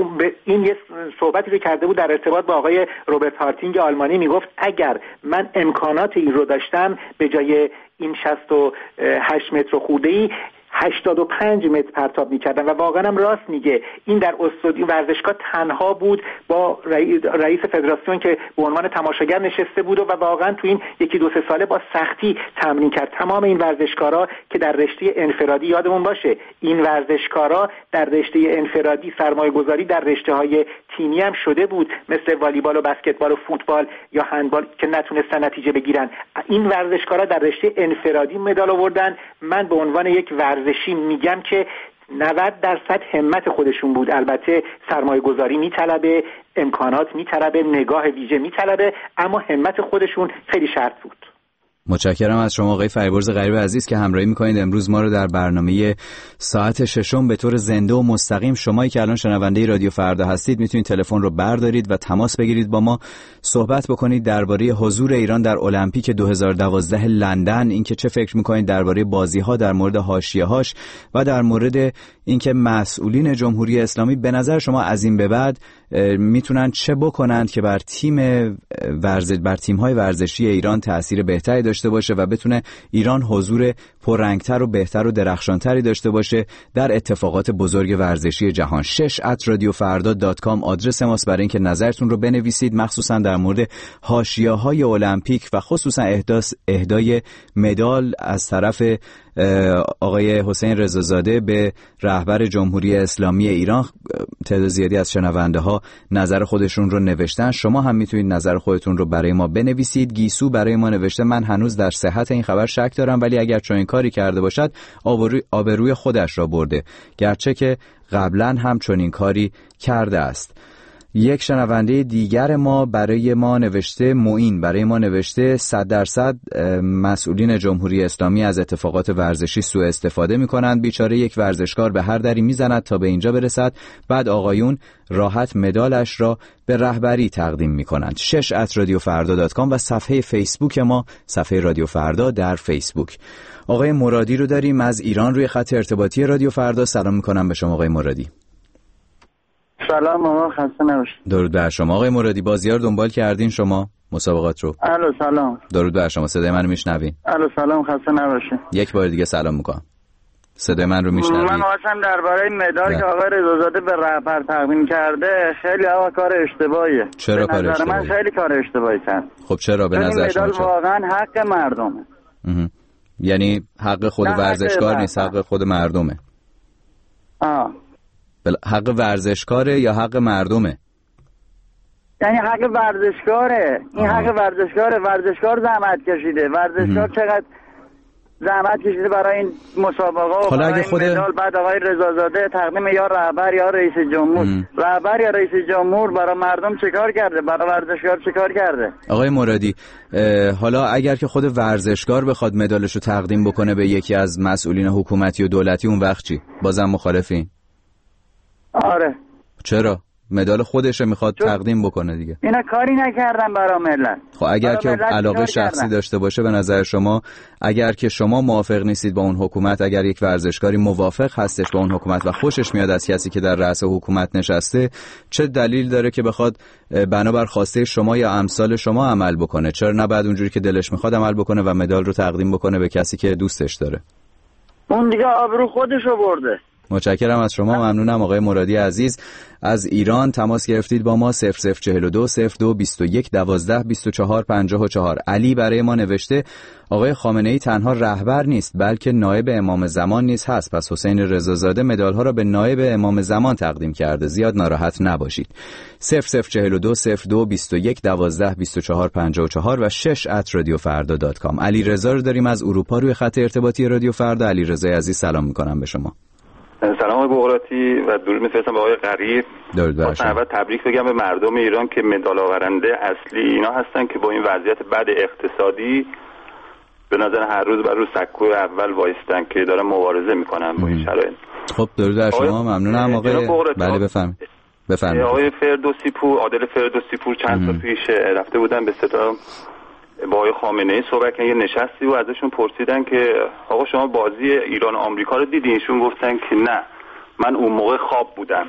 این یه صحبتی رو کرده بود در ارتباط با آقای روبرت هارتینگ آلمانی، میگفت اگر من امکانات این رو داشتم به جای این شصت و هشت متر خورده‌ای هشتاد و پنج متر پرتاب می‌کردن و واقعا هم راست میگه. این در استودی ورزشگاه تنها بود با رئیس فدراسیون که به عنوان تماشاگر نشسته بود و واقعا تو این یکی دو سه ساله با سختی تمرین کرد. تمام این ورزشکارا که در رشته انفرادی، یادمون باشه این ورزشکارا در رشته انفرادی سرمایه‌گذاری در رشته‌های تیمی هم شده بود، مثل والیبال و بسکتبال و فوتبال یا هندبال که نتونستن نتیجه بگیرن. این ورزشکارا در رشته انفرادی مدال آوردن. من به عنوان یک ورزشی میگم که نود درصد همت خودشون بود. البته سرمایه گذاری میطلبه، امکانات میطلبه، نگاه ویژه میطلبه، اما همت خودشون خیلی شرط بود. متشکرم از شما آقای فریبرز غریب عزیز که همراهی میکنید امروز ما رو در برنامه ساعت ششم به طور زنده و مستقیم. شمایی که الان شنونده رادیو فردا هستید میتونید تلفن رو بردارید و تماس بگیرید با ما، صحبت بکنید درباره حضور ایران در المپیک دو هزار و دوازده لندن، اینکه چه فکر میکنید درباره بازی‌ها، در مورد حاشیه‌هاش و در مورد اینکه مسئولین جمهوری اسلامی به نظر شما از این به بعد میتونن چه بکنند که بر تیم ورزش بر تیم‌های ورزشی ایران تأثیر بهتری داشته باشه و بتونه ایران حضور پررنگتر و بهتر و درخشانتری داشته باشه در اتفاقات بزرگ ورزشی جهان. شش ات رادیو فردا دات کام آدرس ماست برای اینکه نظرتون رو بنویسید، مخصوصا در مورد حاشیه‌های المپیک و خصوصا احداث اهدای مدال از طرف آقای حسین رضازاده به رهبر جمهوری اسلامی ایران. تعداد زیادی از شنونده ها نظر خودشون رو نوشتن، شما هم میتونید نظر خودتون رو برای ما بنویسید. گیسو برای ما نوشته من هنوز در صحت این خبر شک دارم، ولی اگر چنین کاری کرده باشد آبروی خودش را برده، گرچه که قبلا هم چنین کاری کرده است. یک شنونده دیگر ما برای ما نوشته، معین برای ما نوشته صد درصد مسئولین جمهوری اسلامی از اتفاقات ورزشی سوء استفاده می کنند. بیچاره یک ورزشکار به هر دری می زند تا به اینجا برسد، بعد آقایون راحت مدالش را به رهبری تقدیم می کنند. شش ات رادیو فردا دات کام و صفحه فیسبوک ما، صفحه رادیو فردا در فیسبوک. آقای مرادی رو داریم از ایران روی خط ارتباطی رادیو فردا. سلام می کنم به شما آقای مرادی. سلام آقا، خسته نباشید. درود بر شما آقای مرادی. بازی‌ها رو دنبال کردین شما مسابقات رو؟ الو سلام. درود بر شما، صدای منو میشنوین؟ الو سلام، خسته نباشید. یک بار دیگه سلام میکنم. صدای من رو میشنوید؟ من واسم درباره مدال که آقای رضازاده به رهبر تقدیم کرده خیلی آقا کار اشتباهیه. چرا کار اشتباهیه؟ من خیلی کار اشتباهی کرد. خب چرا به نظر شما؟ مدال واقعا حق مردمه. یعنی حق خود ورزشکار نیست، حق خود مردمه. آه بل... حق ورزشکاره یا حق مردمه؟ یعنی حق ورزشکاره. این آه. حق ورزشکاره. ورزشکار زحمت کشیده. ورزشکار چقدر زحمت کشیده برای این مسابقه و برای خود... مدال. بعد آقای رضازاده تقدیم یا رهبر یا رئیس جمهور. ام. رهبر یا رئیس جمهور برای مردم چیکار کرده؟ برای ورزشکار چیکار کرده؟ آقای مرادی، حالا اگر که خود ورزشکار بخواد مدالشو تقدیم بکنه به یکی از مسئولین حکومتی و دولتی، اون وقت چی؟ بازم مخالفین؟ آره. چرا؟ مدال خودش میخواد تقدیم بکنه دیگه. اینا کاری نکردن برای ملت. خب اگر که علاقه شخصی کردن. داشته باشه به نظر شما، اگر که شما موافق نیستید با اون حکومت، اگر یک ورزشکاری موافق هستش با اون حکومت و خوشش میاد از کسی که در رأس حکومت نشسته، چه دلیل داره که بخواد بنابر خواسته شما یا امثال شما عمل بکنه؟ چرا نباید اونجوری که دلش میخواد عمل بکنه و مدال رو تقدیم بکنه به کسی که دوستش داره؟ اون دیگه آبرو خودشو برده. متشکرم از شما، ممنونم آقای مرادی عزیز از ایران. تماس گرفتید با ما صفر صفر چهل و دو صفر دو بیست و یک دوازده بیست و چهار پنجاه و چهار. علی برای ما نوشته آقای خامنه‌ای تنها رهبر نیست بلکه نایب امام زمان نیز هست، پس حسین رضازاده مدال‌ها را به نایب امام زمان تقدیم کرده، زیاد ناراحت نباشید. صفر صفر چهل و دو صفر دو بیست و یک دوازده بیست و چهار پنجاه و چهار و شش ات رادیو فردا دات کام. علی رضا رو داریم از اروپا روی خط ارتباطی رادیو فردا. علی رضا عزیز سلام می‌کنم به شما. سلام آقای بغراتی و درود می‌فرستم به آقای غریب. درود بر شما. اول تبریک بگم به مردم ایران که مدال آورنده اصلی اینا هستن که با این وضعیت بد اقتصادی به نظر هر روز بر رو سکوی اول وایستن که دارن مبارزه میکنن با این شرایط. خب درود بر شما، ممنونم آقای. بله بفرمایید. بفرمایید. آقای فردوسی پور، عادل فردوسی پور چند سال پیش رفته بودن به صدا با آقای خامنه‌ای صحبت کردن، یه نشستی و ازشون پرسیدن که آقا شما بازی ایران و آمریکا رو دیدین؟ ایشون گفتن که نه، من اون موقع خواب بودم،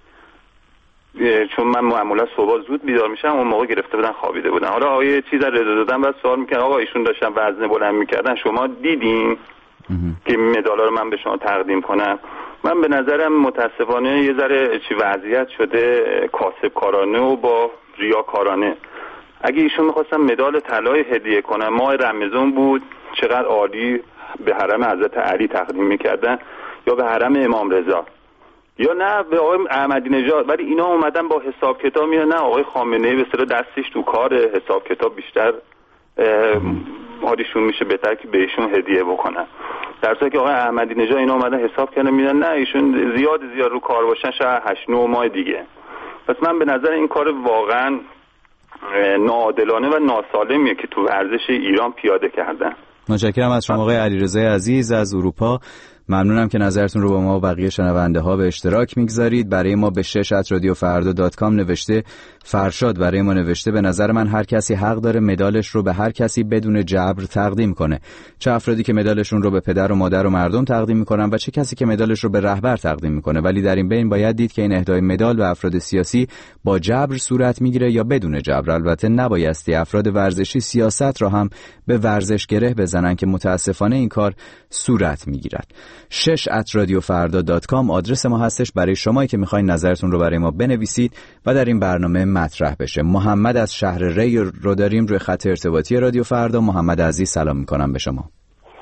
چون من معمولا صبح زود بیدار میشم، اون موقع گرفته بودن خوابیده بودن. حالا آقای چیز رضا دادن بعد سوال میکنن آقا ایشون داشتن وزنه بلند میکردن، شما دیدین که مدالا رو من به شما تقدیم کنم؟ من به نظرم متاسفانه یه ذره چی وضعیت شده کاسبکارانه و با ریاکارانه. اگه ایشون میخواستن مدال طلای هدیه کنن، ماه رمضان بود چقدر عالی به حرم حضرت علی تقدیم میکردن یا به حرم امام رضا یا نه به آقای احمدی نژاد، ولی اینا اومدن با حساب کتاب میاد. نه آقای خامنه‌ای به اصطلاح دستش تو کار، حساب کتاب بیشتر حالیشون میشه بهتر که بهشون هدیه بکنن، در صورتی که آقای احمدی نژاد اینا اومدن حساب کردن میدن نه ایشون زیاد زیاد رو کار باشن شاید هشت نه ماه دیگه. پس من به نظر این کار واقعا ناعادلانه و ناسالمیه که تو ورزش ایران پیاده کردن. متشکرم از شما آقای علیرضا عزیز از اروپا. ممنونم که نظرتون رو با ما و بقیه شنونده ها به اشتراک میگذارید. برای ما به شش ات رادیو فردا دات کام نوشته فرشاد برای ما نوشته به نظر من هر کسی حق داره مدالش رو به هر کسی بدون جبر تقدیم کنه، چه افرادی که مدالشون رو به پدر و مادر و مردم تقدیم میکنن و چه کسی که مدالش رو به رهبر تقدیم میکنه، ولی در این بین باید دید که این اهدای مدال به افراد سیاسی با جبر صورت میگیره یا بدون جبر. البته نبایستی افراد ورزشی سیاست را هم به ورزش گره بزنن که متاسفانه این کار صورت میگیرد. شش ات رادیو فردا دات کام آدرس ما هستش برای شمایی که میخواین نظرتون رو برای ما بنویسید و در این برنامه مطرح بشه. محمد از شهر ری رو داریم روی خط ارتباطی رادیو فردا. محمد عزیز سلام میکنم به شما.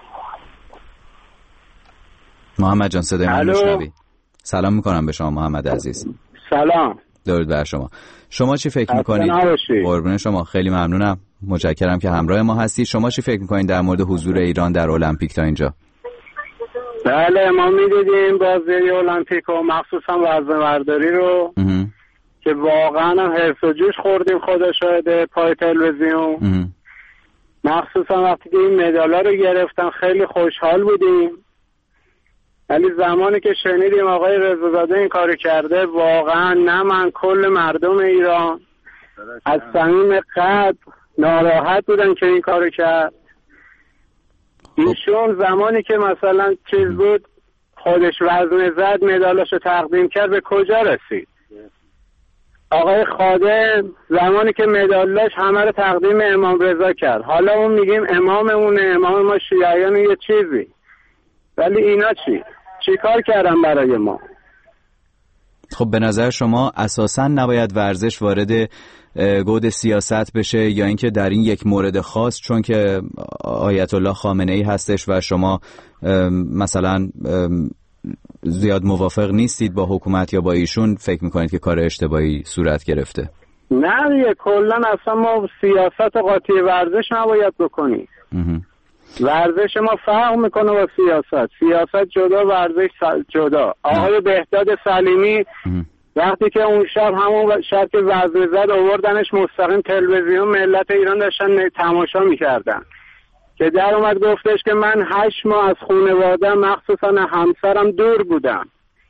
محمد جان صدای من میشنوی؟ سلام میکنم به شما محمد عزیز. سلام. درود بر شما. شما چی فکر میکنید؟ قربون شما، خیلی ممنونم، متشکرم که همراه ما هستید. شما چی فکر میکنید در مورد حضور ایران در المپیک تا اینجا؟ بله ما میدیدیم بازی المپیک و مخصوصا وزنه‌برداری رو اه. که واقعا حرص و جوش خوردیم، خدا شاهده، پای تلویزیون، مخصوصا وقتی که این مدالا رو گرفتن خیلی خوشحال بودیم، ولی زمانی که شنیدیم آقای رضازاده این کارو کرده واقعا نه من کل مردم ایران از صمیم قلب ناراحت بودن که این کارو کرد. ایشون زمانی که مثلا چیز بود خودش وزنه زد مدالاشو تقدیم کرد به کجا رسید؟ آقای خادم زمانی که مدالاش همه رو تقدیم امام رضا کرد، حالا اون میگیم اماممونه، امام ما شیعیان یه چیزی، ولی اینا چی؟ چی کار کردن برای ما؟ خب به نظر شما اساساً نباید ورزش وارد گود سیاست بشه یا اینکه در این یک مورد خاص چون که آیت الله خامنه‌ای هستش و شما مثلا زیاد موافق نیستید با حکومت یا با ایشون فکر میکنید که کار اشتباهی صورت گرفته؟ نه دیگه کلا اصلا ما سیاست قاطی ورزش نباید بکنیم. ورزش ما فرق میکنه با سیاست، سیاست جدا، ورزش جدا. آقای بهداد سلیمی وقتی که اون شب همون شب که وزنه زد آوردنش مستقیم تلویزیون، ملت ایران داشتن تماشا میکردن که در اومد گفتش که من هشت ماه از خانواده مخصوصا همسرم دور بودم.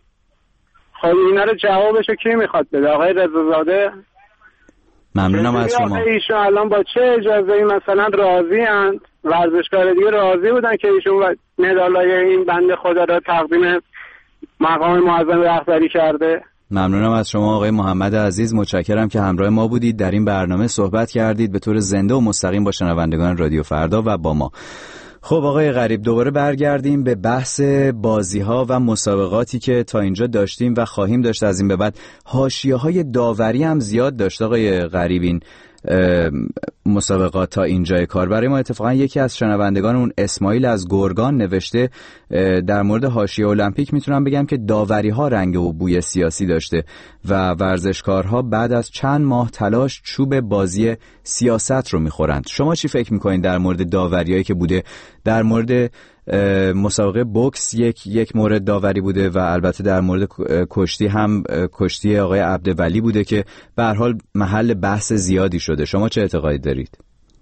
خب اینا رو جوابشو کی میخواد بده؟ آقای رضازاده؟ ممنونم از شما. ایشون الان با چه اجازه ای مثلا راضی اند؟ ورزشکار دیگه راضی بودن که ایشون مدالای این بنده خدا را تقدیم مقام معظم رهبری کرده؟ ممنونم از شما آقای محمد عزیز، متشکرم که همراه ما بودید، در این برنامه صحبت کردید به طور زنده و مستقیم با شنوندگان رادیو فردا و با ما. خب آقای غریب، دوباره برگردیم به بحث بازی‌ها و مسابقاتی که تا اینجا داشتیم و خواهیم داشت از این به بعد. حاشیه‌های داوری هم زیاد داشت آقای غریب این مسابقات تا اینجای کار. برای ما اتفاقا یکی از شنوندگانمون اسماعیل از گرگان نوشته در مورد حاشیه المپیک میتونم بگم که داوری ها رنگ و بوی سیاسی داشته و ورزشکارها بعد از چند ماه تلاش چوب بازی سیاست رو میخورند. شما چی فکر میکنین در مورد داوریایی که بوده؟ در مورد مسابقه بوکس یک یک مورد داوری بوده و البته در مورد کشتی هم کشتی آقای عبدولی بوده که به هر حال محل بحث زیادی شده. شما چه اعتقادی دارید؟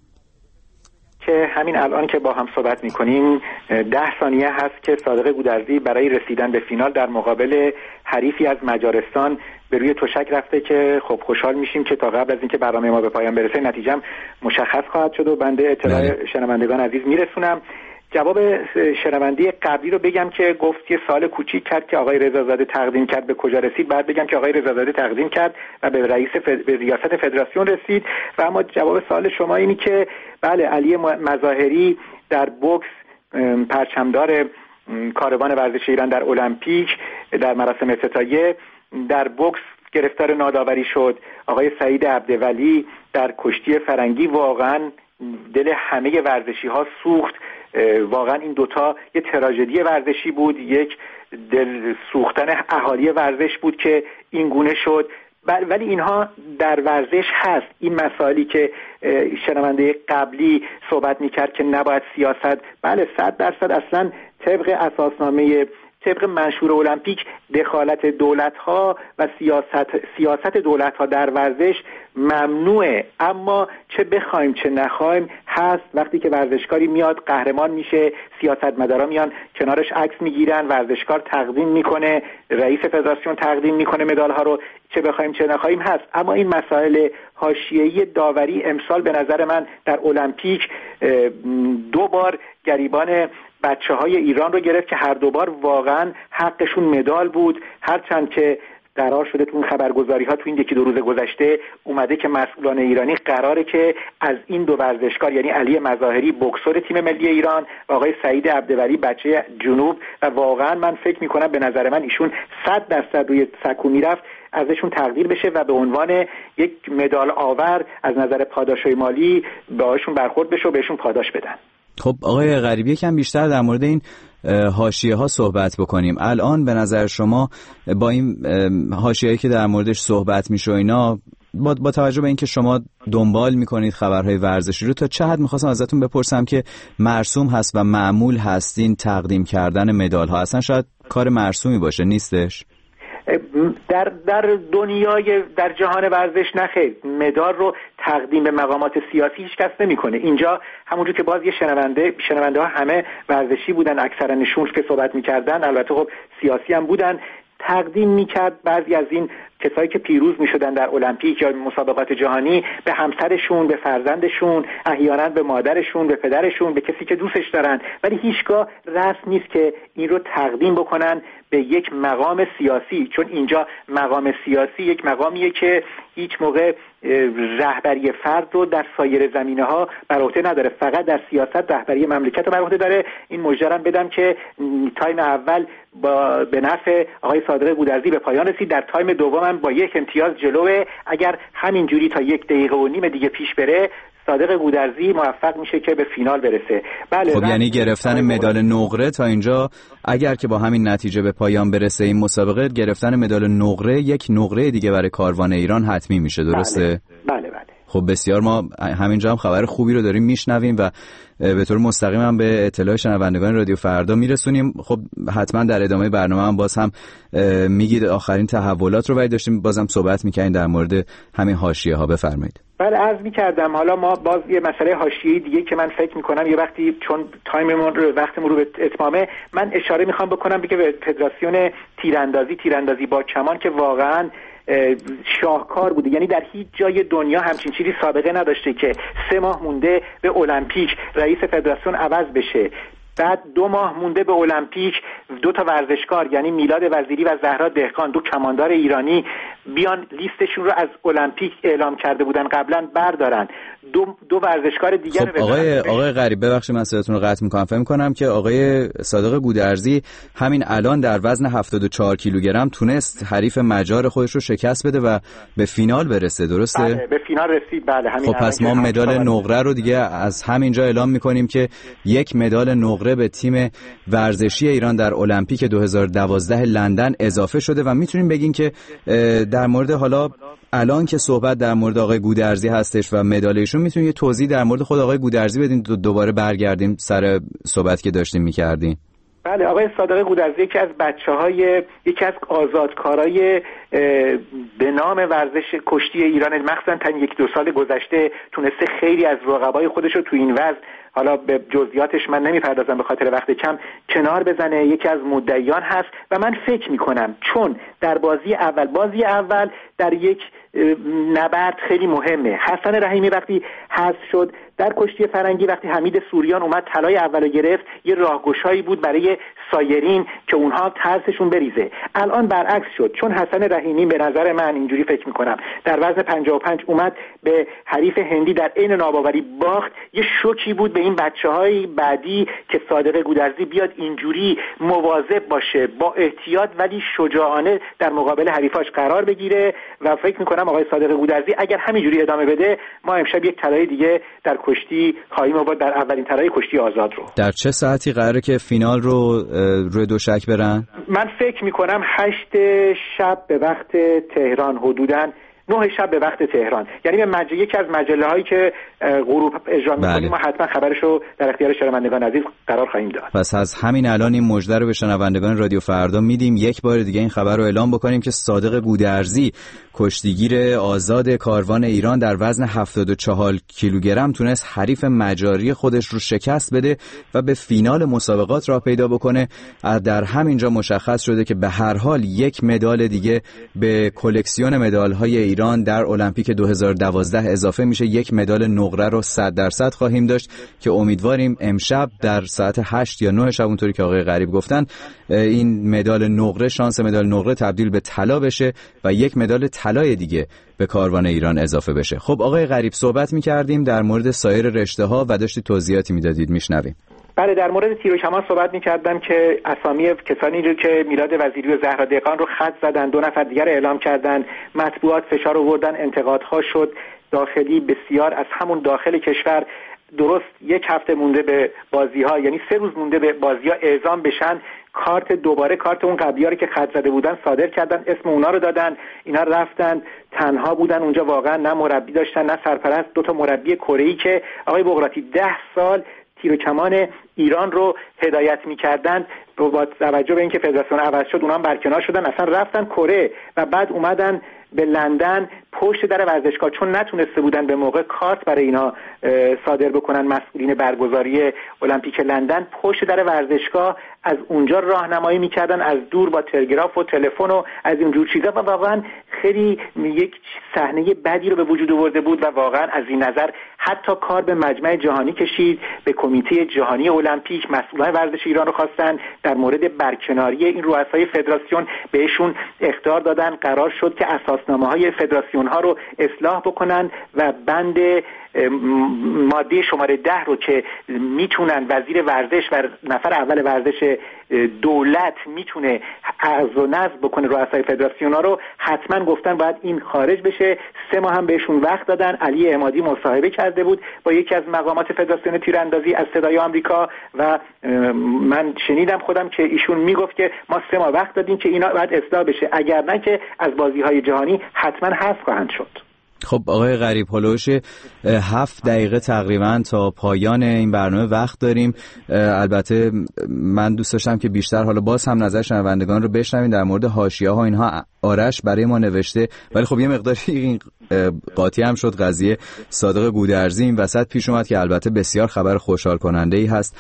که همین الان که با هم صحبت میکنیم ده ثانیه هست که صادق گودرزی برای رسیدن به فینال در مقابل حریفی از مجارستان به روی تشک رفته که خب خوشحال میشیم که تا قبل از اینکه برنامه ما به پایان برسه نتیجه مشخص خواهد شد و بنده اطلاع شنوندگان عزیز میرسونم. جواب شنونده قبلی رو بگم که گفت یه سوال کوچیک کرد که آقای رضازاده تقدیم کرد به کجا رسید. بعد بگم که آقای رضازاده تقدیم کرد و به رئیس فد... به ریاست فدراسیون رسید. و اما جواب سوال شما اینی که بله، علی مظاهری در بوکس پرچمدار کاروان ورزش ایران در المپیک در مراسم افتتاحیه در بوکس گرفتار ناداوری شد. آقای سعید عبدولی در کشتی فرنگی واقعا دل همه ورزشی ها سوخت. واقعا این دوتا یه تراژدی ورزشی بود، یک دل سوختن اهالی ورزش بود که این گونه شد. ولی اینها در ورزش هست. این مسائلی که شنونده قبلی صحبت میکرد که نباید سیاست، بله صد درصد اصلا طبق اساسنامه طبق منشور المپیک دخالت دولت‌ها و سیاست سیاست دولت‌ها در ورزش ممنوعه. اما چه بخوایم چه نخوایم هست. وقتی که ورزشکاری میاد قهرمان میشه، سیاستمدارا میان کنارش عکس میگیرن، ورزشکار تقدیم میکنه، رئیس فدراسیون تقدیم میکنه مدال‌ها رو، چه بخوایم چه نخوایم هست. اما این مسائل حاشیه‌ای داوری امسال به نظر من در المپیک دو بار گریبان بچه های ایران رو گرفت که هر دوبار واقعا حقشون مدال بود. هرچند که قرار شده تو این خبرگزاری ها تو این یکی دو روز گذشته اومده که مسئولان ایرانی قراره که از این دو ورزشکار، یعنی علی مظاهری بوکسور تیم ملی ایران و آقای سعید عبدولی بچه جنوب، و واقعا من فکر میکنم به نظر من ایشون صد درصد روی سکو میرفت، ازشون تقدیر بشه و به عنوان یک مدال آور از نظر پاداشای مالی باهاشون برخورد بشه و بهشون پاداش بدن. خب آقای غریبی یکم بیشتر در مورد این حاشیه ها صحبت بکنیم. الان به نظر شما با این حاشیه‌ای که در موردش صحبت میشه اینا، با, با توجه به اینکه شما دنبال میکنید خبرهای ورزشی رو، تا چه حد میخواستم ازتون بپرسم که مرسوم هست و معمول هستین تقدیم کردن مدال ها؟ اصلا شاید کار مرسومی باشه، نیستش؟ در در دنیای در جهان ورزش نخیر، مدال رو تقدیم به مقامات سیاسی هیچ کس نمیکنه. اینجا همونجور که باز یه شنونده شنونده ها همه ورزشی بودن، اکثرا نشون که صحبت میکردن، البته خب سیاسی هم بودن، تقدیم میکرد بعضی از این کسایی که پیروز میشدن در المپیک یا مسابقات جهانی به همسرشون، به فرزندشون، احیانا به مادرشون، به پدرشون، به کسی که دوستش دارن، ولی هیچگاه رسم نیست که این رو تقدیم بکنن به یک مقام سیاسی، چون اینجا مقام سیاسی یک مقامیه که هیچ موقع رهبری فرد رو در سایر زمینه‌ها بر عهده نداره، فقط در سیاست رهبری مملکت رو بر عهده داره. این مژده‌ام بدم که تایم اول با به نفع آقای صادق گودرزی به پایان رسید، در تایم دوم با یک امتیاز جلوه. اگر همین جوری تا یک دقیقه و نیم دیگه پیش بره، صادق گودرزی موفق میشه که به فینال برسه. بله، خب یعنی گرفتن مدال نقره تا اینجا، اگر که با همین نتیجه به پایان برسه این مسابقه، گرفتن مدال نقره یک نقره دیگه برای کاروان ایران حتمی میشه، درسته؟ بله بله, بله. خب بسیار، ما همینجا هم خبر خوبی رو داریم میشنویم و به طور مستقیم هم به اطلاع شنوندگان رادیو فردا میرسونیم. خب حتما در ادامه برنامه هم باز هم میگید آخرین تحولات رو، ولی داشتیم بازم صحبت میکنیم در مورد همین حاشیه ها. بفرمایید. بله عرض می‌کردم، حالا ما باز یه مسئله حاشیه‌ای دیگه که من فکر می‌کنم یه وقتی چون تایممون رو وقتمون رو به اتمامه، من اشاره می‌خوام بکنم دیگه به فدراسیون تیراندازی تیراندازی با کمان که واقعاً شاهکار بوده. یعنی در هیچ جای دنیا همچین چیزی سابقه نداشته که سه ماه مونده به المپیک رئیس فدراسیون عوض بشه، بعد دو ماه مونده به المپیک دو تا ورزشکار یعنی میلاد وزیری و زهرا دهقان، دو کماندار ایرانی، بیان لیستشون رو از المپیک اعلام کرده بودن قبلا بردارن. دو دو ورزشکار دیگر. خب آقای آقای غریب ببخشید من صداتون رو قطع می‌کنم. فکر می‌کنم که آقای صادق گودرزی همین الان در وزن هفتاد و چهار کیلوگرم تونست حریف مجار خودش رو شکست بده و به فینال برسه، درسته؟ بله به فینال رسید. بله همین. خب پس ما مدال نقره رو دیگه از همینجا اعلام می‌کنیم که یک مدال نقره به تیم ورزشی ایران در المپیک دو هزار و دوازده لندن اضافه شده و میتونیم بگیم که در مورد حالا الان که صحبت در مورد آقای گودرزی هستش و مدال ایشون میتونید یه توضیح در مورد خود آقای گودرزی بدین دوباره برگردیم سر صحبت که داشتیم میکردیم. بله آقای صادق گودرزی یکی از بچه‌های یکی از آزادکارای به نام ورزش کشتی ایران، مخصوصا تا یک دو سال گذشته تونسته خیلی از رقبای خودش رو تو این وزن، حالا به جزئیاتش من نمیپردازم به خاطر وقت کم، کنار بزنه. یکی از مدعیان هست و من فکر میکنم چون در بازی اول بازی اول در یک نبرد خیلی مهمه، حسن رحیمی وقتی حذف شد در کشتی فرنگی، وقتی حمید سوریان اومد طلای اولو گرفت، یه راهگشایی بود برای سایرین که اونها ترسشون بریزه. الان برعکس شد، چون حسن رحیمی به نظر من اینجوری فکر میکنم در وزن پنجاه و پنج اومد به حریف هندی در عین ناباوری باخت، یه شوکی بود به این بچه‌های بعدی که صادق گودرزی بیاد اینجوری مواظب باشه، با احتیاط ولی شجاعانه در مقابل حریفاش قرار بگیره و فکر میکنم آقای صادق گودرزی اگر همینجوری ادامه بده ما امشب یک طلای دیگه در کشتی خواهیم آورد، در اولین طلای کشتی آزاد رو. در چه ساعتی قراره که فینال رو روی دوشک برن؟ من فکر میکنم هشت شب به وقت تهران، حدوداً نه شب به وقت تهران، یعنی به مجله یکی از مجله هایی که غروب اجرا می‌کنیم بله. ما حتما خبرش رو در اختیار شنوندگان عزیز قرار خواهیم داد. پس از همین الان این مژده رو به شنوندگان رادیو فردا میدیم، یک بار دیگه این خبر رو اعلام بکنیم که صادق گودرزی کشتیگیر آزاد کاروان ایران در وزن هفتاد و چهار کیلوگرم تونست حریف مجاری خودش رو شکست بده و به فینال مسابقات راه پیدا بکنه. در همینجا مشخص شده که به هر حال یک مدال دیگه به کلکسیون مدال‌های ایران در المپیک دو هزار و دوازده اضافه میشه. یک مدال نقره رو صد درصد خواهیم داشت که امیدواریم امشب در ساعت هشت یا نه شب اونطوری که آقای غریب گفتن این مدال نقره، شانس مدال نقره تبدیل به طلا بشه و یک مدال طلای دیگه به کاروان ایران اضافه بشه. خب آقای غریب صحبت می‌کردیم در مورد سایر رشته‌ها و داشتید توضیحاتی میدادید، میشنویم. بله در مورد تیر و کمان صحبت می‌کردم که اسامی کسانی رو که میلاد وزیری و زهرا دهقان رو خط زدن، دو نفر دیگر اعلام کردن، مطبوعات فشار آوردن، انتقادها شد داخلی بسیار از همون داخل کشور. درست یک هفته مونده به بازی‌ها، یعنی سه روز مونده به بازی‌ها اعزام بشن، کارت دوباره کارت اون قبلی‌ها رو که خط زده بودن صادر کردن، اسم اونا رو دادن، اینا رفتن تنها بودن اونجا، واقعا نه مربی داشتن نه سرپرست، دو تا مربی کره‌ای که آقای بغراتی ده سال تیر و کمان ایران رو هدایت می‌کردن، با توجه به اینکه فدراسیون عوض شد اونها برکنار شدن، اصلا رفتن کره و بعد اومدن به لندن پشت در ورزشگاه، چون نتونسته بودن به موقع کارت برای اینا صادر بکنن مسئولین برگزاری المپیک لندن، پشت در ورزشگاه از اونجا راهنمایی میکردن از دور با تلگراف و تلفن و از اینجور چیزا و واقعا خیلی یک صحنه بدی رو به وجود آورده بود و واقعا از این نظر حتی کار به مجمع جهانی کشید، به کمیته جهانی المپیک مسئولان ورزش ایران رو خواستن در مورد برکناری این رؤسای فدراسیون بهشون اخطار دادن، قرار شد که اساسنامه‌های فدراسیون ها رو اصلاح بکنن و بند ماده شماره ده رو که میتونن وزیر ورزش و نفر اول ورزش دولت میتونه عرض و نصب بکنه رؤسای فدراسیون ها رو، حتما گفتن باید این خارج بشه. سه ماه هم بهشون وقت دادن. علی عمادی مصاحبه کرده بود با یکی از مقامات فدراسیون تیراندازی از صدای آمریکا و من شنیدم خودم که ایشون میگفت که ما سه ماه وقت دادیم که اینا باید اصلاح بشه، اگر نه که از بازی‌های جهانی حتما حذف خواهند شد. خب آقای غریب هلوش هفت دقیقه تقریبا تا پایان این برنامه وقت داریم. البته من دوست داشتم که بیشتر حالا باز هم نظر شنوندگان رو بشنویم در مورد حاشیه‌ها اینها. آرش برای ما نوشته، ولی خب یه مقداری این قاطی هم شد قضیه صادق گودرزی این وسط پیش اومد که البته بسیار خبر خوشحال کننده ای هست.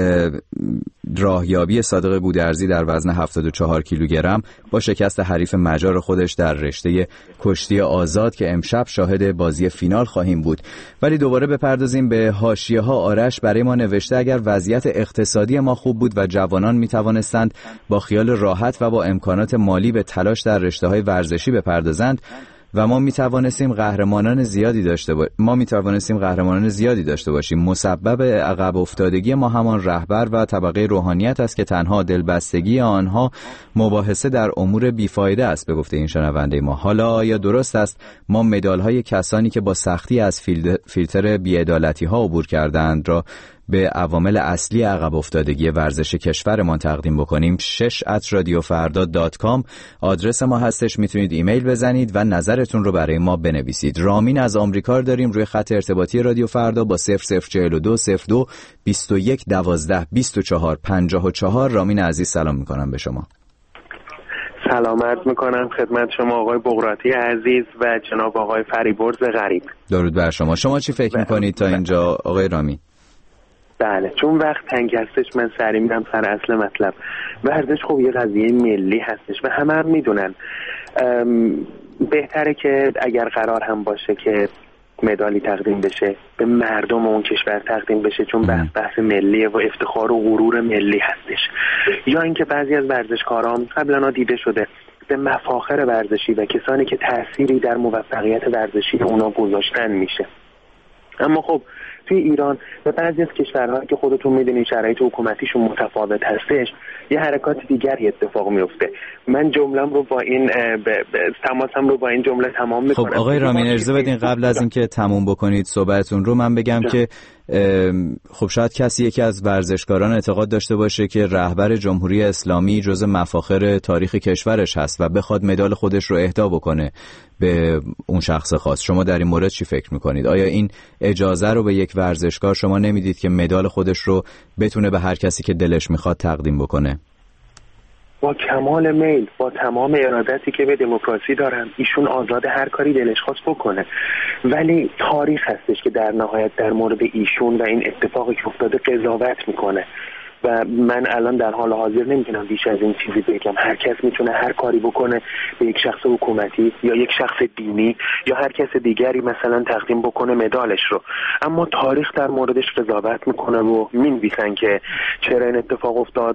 راهیابی صادق گودرزی در وزن هفتاد و چهار کیلوگرم با شکست حریف مجار خودش در رشته کشتی آزاد که امشب شاهد بازی فینال خواهیم بود. ولی دوباره بپردازیم به حاشیه‌ها. آرش برای ما نوشته اگر وضعیت اقتصادی ما خوب بود و جوانان میتوانستند با خیال راحت و با امکانات مالی به تلاش در رشته‌های ورزشی بپردازند، و ما میتوانستیم قهرمانان زیادی داشته با... ما میتوانستیم قهرمانان زیادی داشته باشیم. مسبب عقب افتادگی ما همان رهبر و طبقه روحانیت است که تنها دلبستگی آنها مباحثه در امور بیفایده است، به گفته این شنونده ما. حالا آیا درست است ما مدال‌های کسانی که با سختی از فیلتر بی‌عدالتی‌ها عبور کردند را به عوامل اصلی عقب افتادگی ورزش کشورمان تقدیم بکنیم؟ شش ات رادیو فردا دات کام آدرس ما هستش، میتونید ایمیل بزنید و نظرتون رو برای ما بنویسید. رامین از آمریکا داریم روی خط ارتباطی رادیو فردا با صفر صفر چهل و دو صفر دو بیست و یک دوازده بیست و چهار پنجاه و چهار. رامین عزیز سلام میکنم به شما. سلام عرض میکنم خدمت شما آقای بغراتی عزیز و جناب آقای فریبرز غریب. درود بر شما. شما چی فکر میکنید تا اینجا آقای رامین؟ بله، چون وقت تنگ هستش من سری میرم سر اصل مطلب. ورزش خب یه قضیه ملی هستش و همه هم میدونن. بهتره که اگر قرار هم باشه که مدالی تقدیم بشه به مردم اون کشور تقدیم بشه، چون بحث بحث ملیه و افتخار و غرور ملی هستش. یا اینکه بعضی از ورزشکاران قبلا دیده شده به مفاخر ورزشی و کسانی که تأثیری در موفقیت ورزشی اونا گذاشتن میشه. اما خب توی ایران و بعضی از کشورهایی که خودتون میدونید شرایط حکومتیشون متفاوت هستش، یه حرکات دیگری اتفاق میفته. من جمله‌ام رو با این تماسم رو با این جمله تمام میکنم. خب آقای رامین اجازه بدین قبل از اینکه تموم بکنید صحبتتون رو من بگم جا. که خب شاید کسی یکی از ورزشکاران اعتقاد داشته باشه که رهبر جمهوری اسلامی جزء مفاخر تاریخ کشورش هست و بخواد مدال خودش رو اهدا بکنه به اون شخص خاص. شما در این مورد چی فکر میکنید؟ آیا این اجازه رو به یک ورزشکار شما نمیدید که مدال خودش رو بتونه به هر کسی که دلش میخواد تقدیم بکنه؟ با کمال میل، با تمام ارادتی که به دموکراسی دارن، ایشون آزاد هر کاری دلش خواست بکنه، ولی تاریخ هستش که در نهایت در مورد ایشون و این اتفاقی که افتاده قضاوت میکنه و من الان در حال حاضر نمیتونم بیش از این چیزی بگم. هر کس میتونه هر کاری بکنه به یک شخص حکومتی یا یک شخص دینی یا هر کس دیگری مثلا تقدیم بکنه مدالش رو، اما تاریخ در موردش قضاوت میکنه و مینویسن که چرا این اتفاق افتاد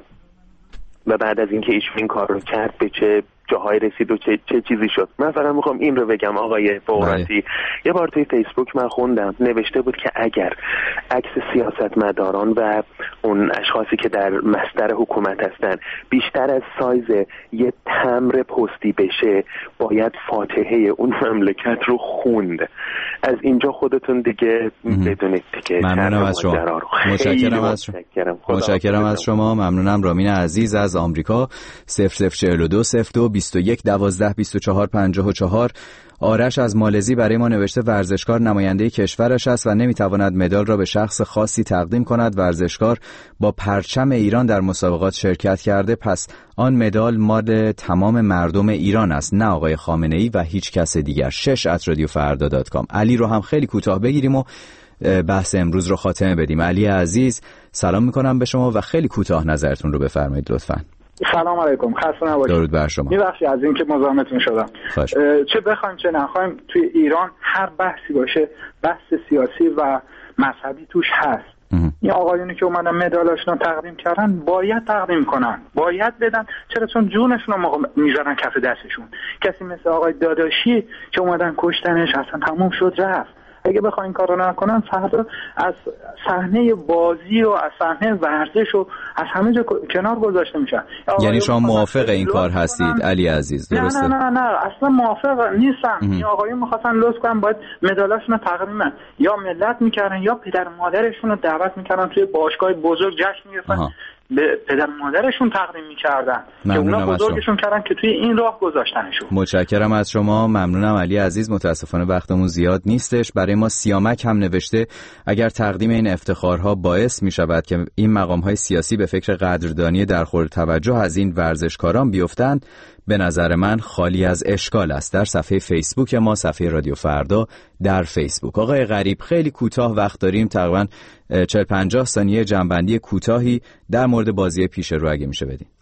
و بعد از اینکه ایشون این کار رو کرد به چه جاهای رسید و چه چه چیزی شد. من فقط میخوام این رو بگم آقای بغراتی، یه بار توی فیسبوک من خوندم نوشته بود که اگر عکس سیاستمداران و اون اشخاصی که در مصدر حکومت هستن بیشتر از سایز یه تمر پستی بشه باید فاتحه اون مملکت رو خوند. از اینجا خودتون دیگه بدونید دیگه. ممنونم از شما. متشکرم از شما. متشکرم از شما. ممنونم. رامین عزیز از آمریکا صفر صفر چهل و دو صفر دو بیست و یک دوازده بیست و چهار پنجاه و چهار. آرش از مالزی برای ما نوشته ورزشکار نماینده کشورش است و نمیتواند مدال را به شخص خاصی تقدیم کند. ورزشکار با پرچم ایران در مسابقات شرکت کرده، پس آن مدال مال تمام مردم ایران است، نه آقای خامنه‌ای و هیچ کس دیگر. شش ات رادیو فردا دات کام. علی رو هم خیلی کوتاه بگیریم و بحث امروز رو خاتمه بدیم. علی عزیز سلام میکنم به شما و خیلی کوتاه نظرتون رو بفرمایید لطفاً. سلام علیکم، خسته نباشید. درود بر شما. میبخشید از اینکه مزاحمتون شدم. چه بخوایم چه نخوایم توی ایران هر بحثی باشه بحث سیاسی و مذهبی توش هست. این آقایونی که اومدن مدالاشون رو تقدیم کردن باید تقدیم کنن، باید بدن. چرا؟ چون جونشون رو میذارن کف دستشون. کسی مثل آقای داداشی که اومدن کشتنش اصلا تموم شد رفت. اگه بخواین کارو نکنن فردا از صحنه بازی و از صحنه ورزش و از همه جا کنار گذاشته میشن. یعنی شما موافق این کار هستید علی عزیز؟ درسته؟ نه نه نه نه اصلا موافق نیستم. این آقایون می‌خواستن لطف کنن باید مدالاشون رو تقدیم یا ملت میکردن یا پدر مادرشون رو دعوت میکردن توی باشگاه بزرگ جشن میگرفتن به پدر مادرشون تقدیم میکردن که اونا بزرگشون کردن که توی این راه گذاشتنشون. متشکرم از شما. ممنونم علی عزیز. متاسفانه وقتمون زیاد نیستش. برای ما سیامک هم نوشته اگر تقدیم این افتخارها باعث میشود که این مقامهای سیاسی به فکر قدردانی در خور توجه از این ورزشکاران بیفتند، به نظر من خالی از اشکال است. در صفحه فیسبوک ما، صفحه رادیو فردا در فیسبوک. آقای غریب خیلی کوتاه وقت داریم، تقریبا چهل پنجاه ثانیه جنبندی کوتاهی در مورد بازی پیش رو اگه میشه بدین.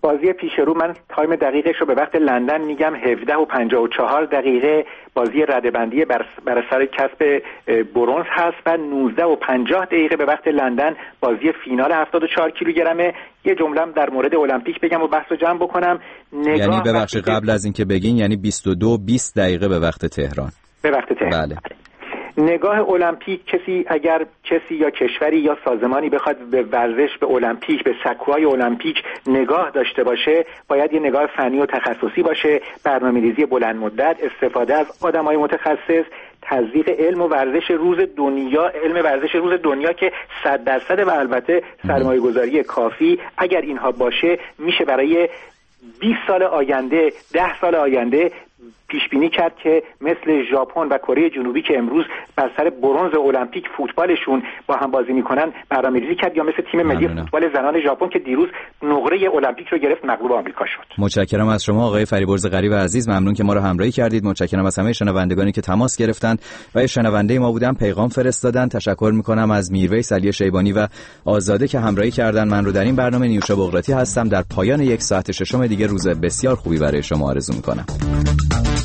بازی پیش رو من تایم دقیقش رو به وقت لندن میگم هفده و پنجاه و چهار دقیقه بازی ردبندی بر, بر سر کسب برنز هست و نوزده و پنجاه دقیقه به وقت لندن بازی فینال هفتاد و چهار کیلوگرمه. یه جمله‌ام در مورد المپیک بگم و بحثو جمع بکنم. یعنی ببخشید قبل از اینکه بگین، یعنی بیست و دو بیست دقیقه به وقت تهران. به وقت تهران. بله. نگاه المپیک، کسی اگر کسی یا کشوری یا سازمانی بخواد به ورزش، به المپیک، به سکوهای المپیک نگاه داشته باشه، باید یه نگاه فنی و تخصصی باشه، برنامه‌ریزی بلند مدت، استفاده از آدمای متخصص، تزریق علم و ورزش روز دنیا، علم ورزش روز دنیا که صد درصد و البته سرمایه‌گذاری کافی. اگر اینها باشه میشه برای بیست سال آینده، ده سال آینده پیش بینی کرد که مثل ژاپن و کره جنوبی که امروز بر سر برنز المپیک فوتبالشون با هم بازی میکنن برنامه‌ریزی کرد، یا مثل تیم ملی فوتبال زنان ژاپن که دیروز نقره المپیک رو گرفت مغلوب آمریکا شد. متشکرم از شما آقای فریبرز غریب عزیز، ممنون که ما رو همراهی کردید. متشکرم از همه شنوندگانی که تماس گرفتند و یه شنونده ما بودن پیغام فرستادن. تشکر میکنم از میرویس علی شیبانی و آزاده که همراهی کردن. من رو در این برنامه نیوشا بغراتی هستم. در پایان یک ساعت ششم دیگه روز بسیار خوبی برای شما آرزو میکنم.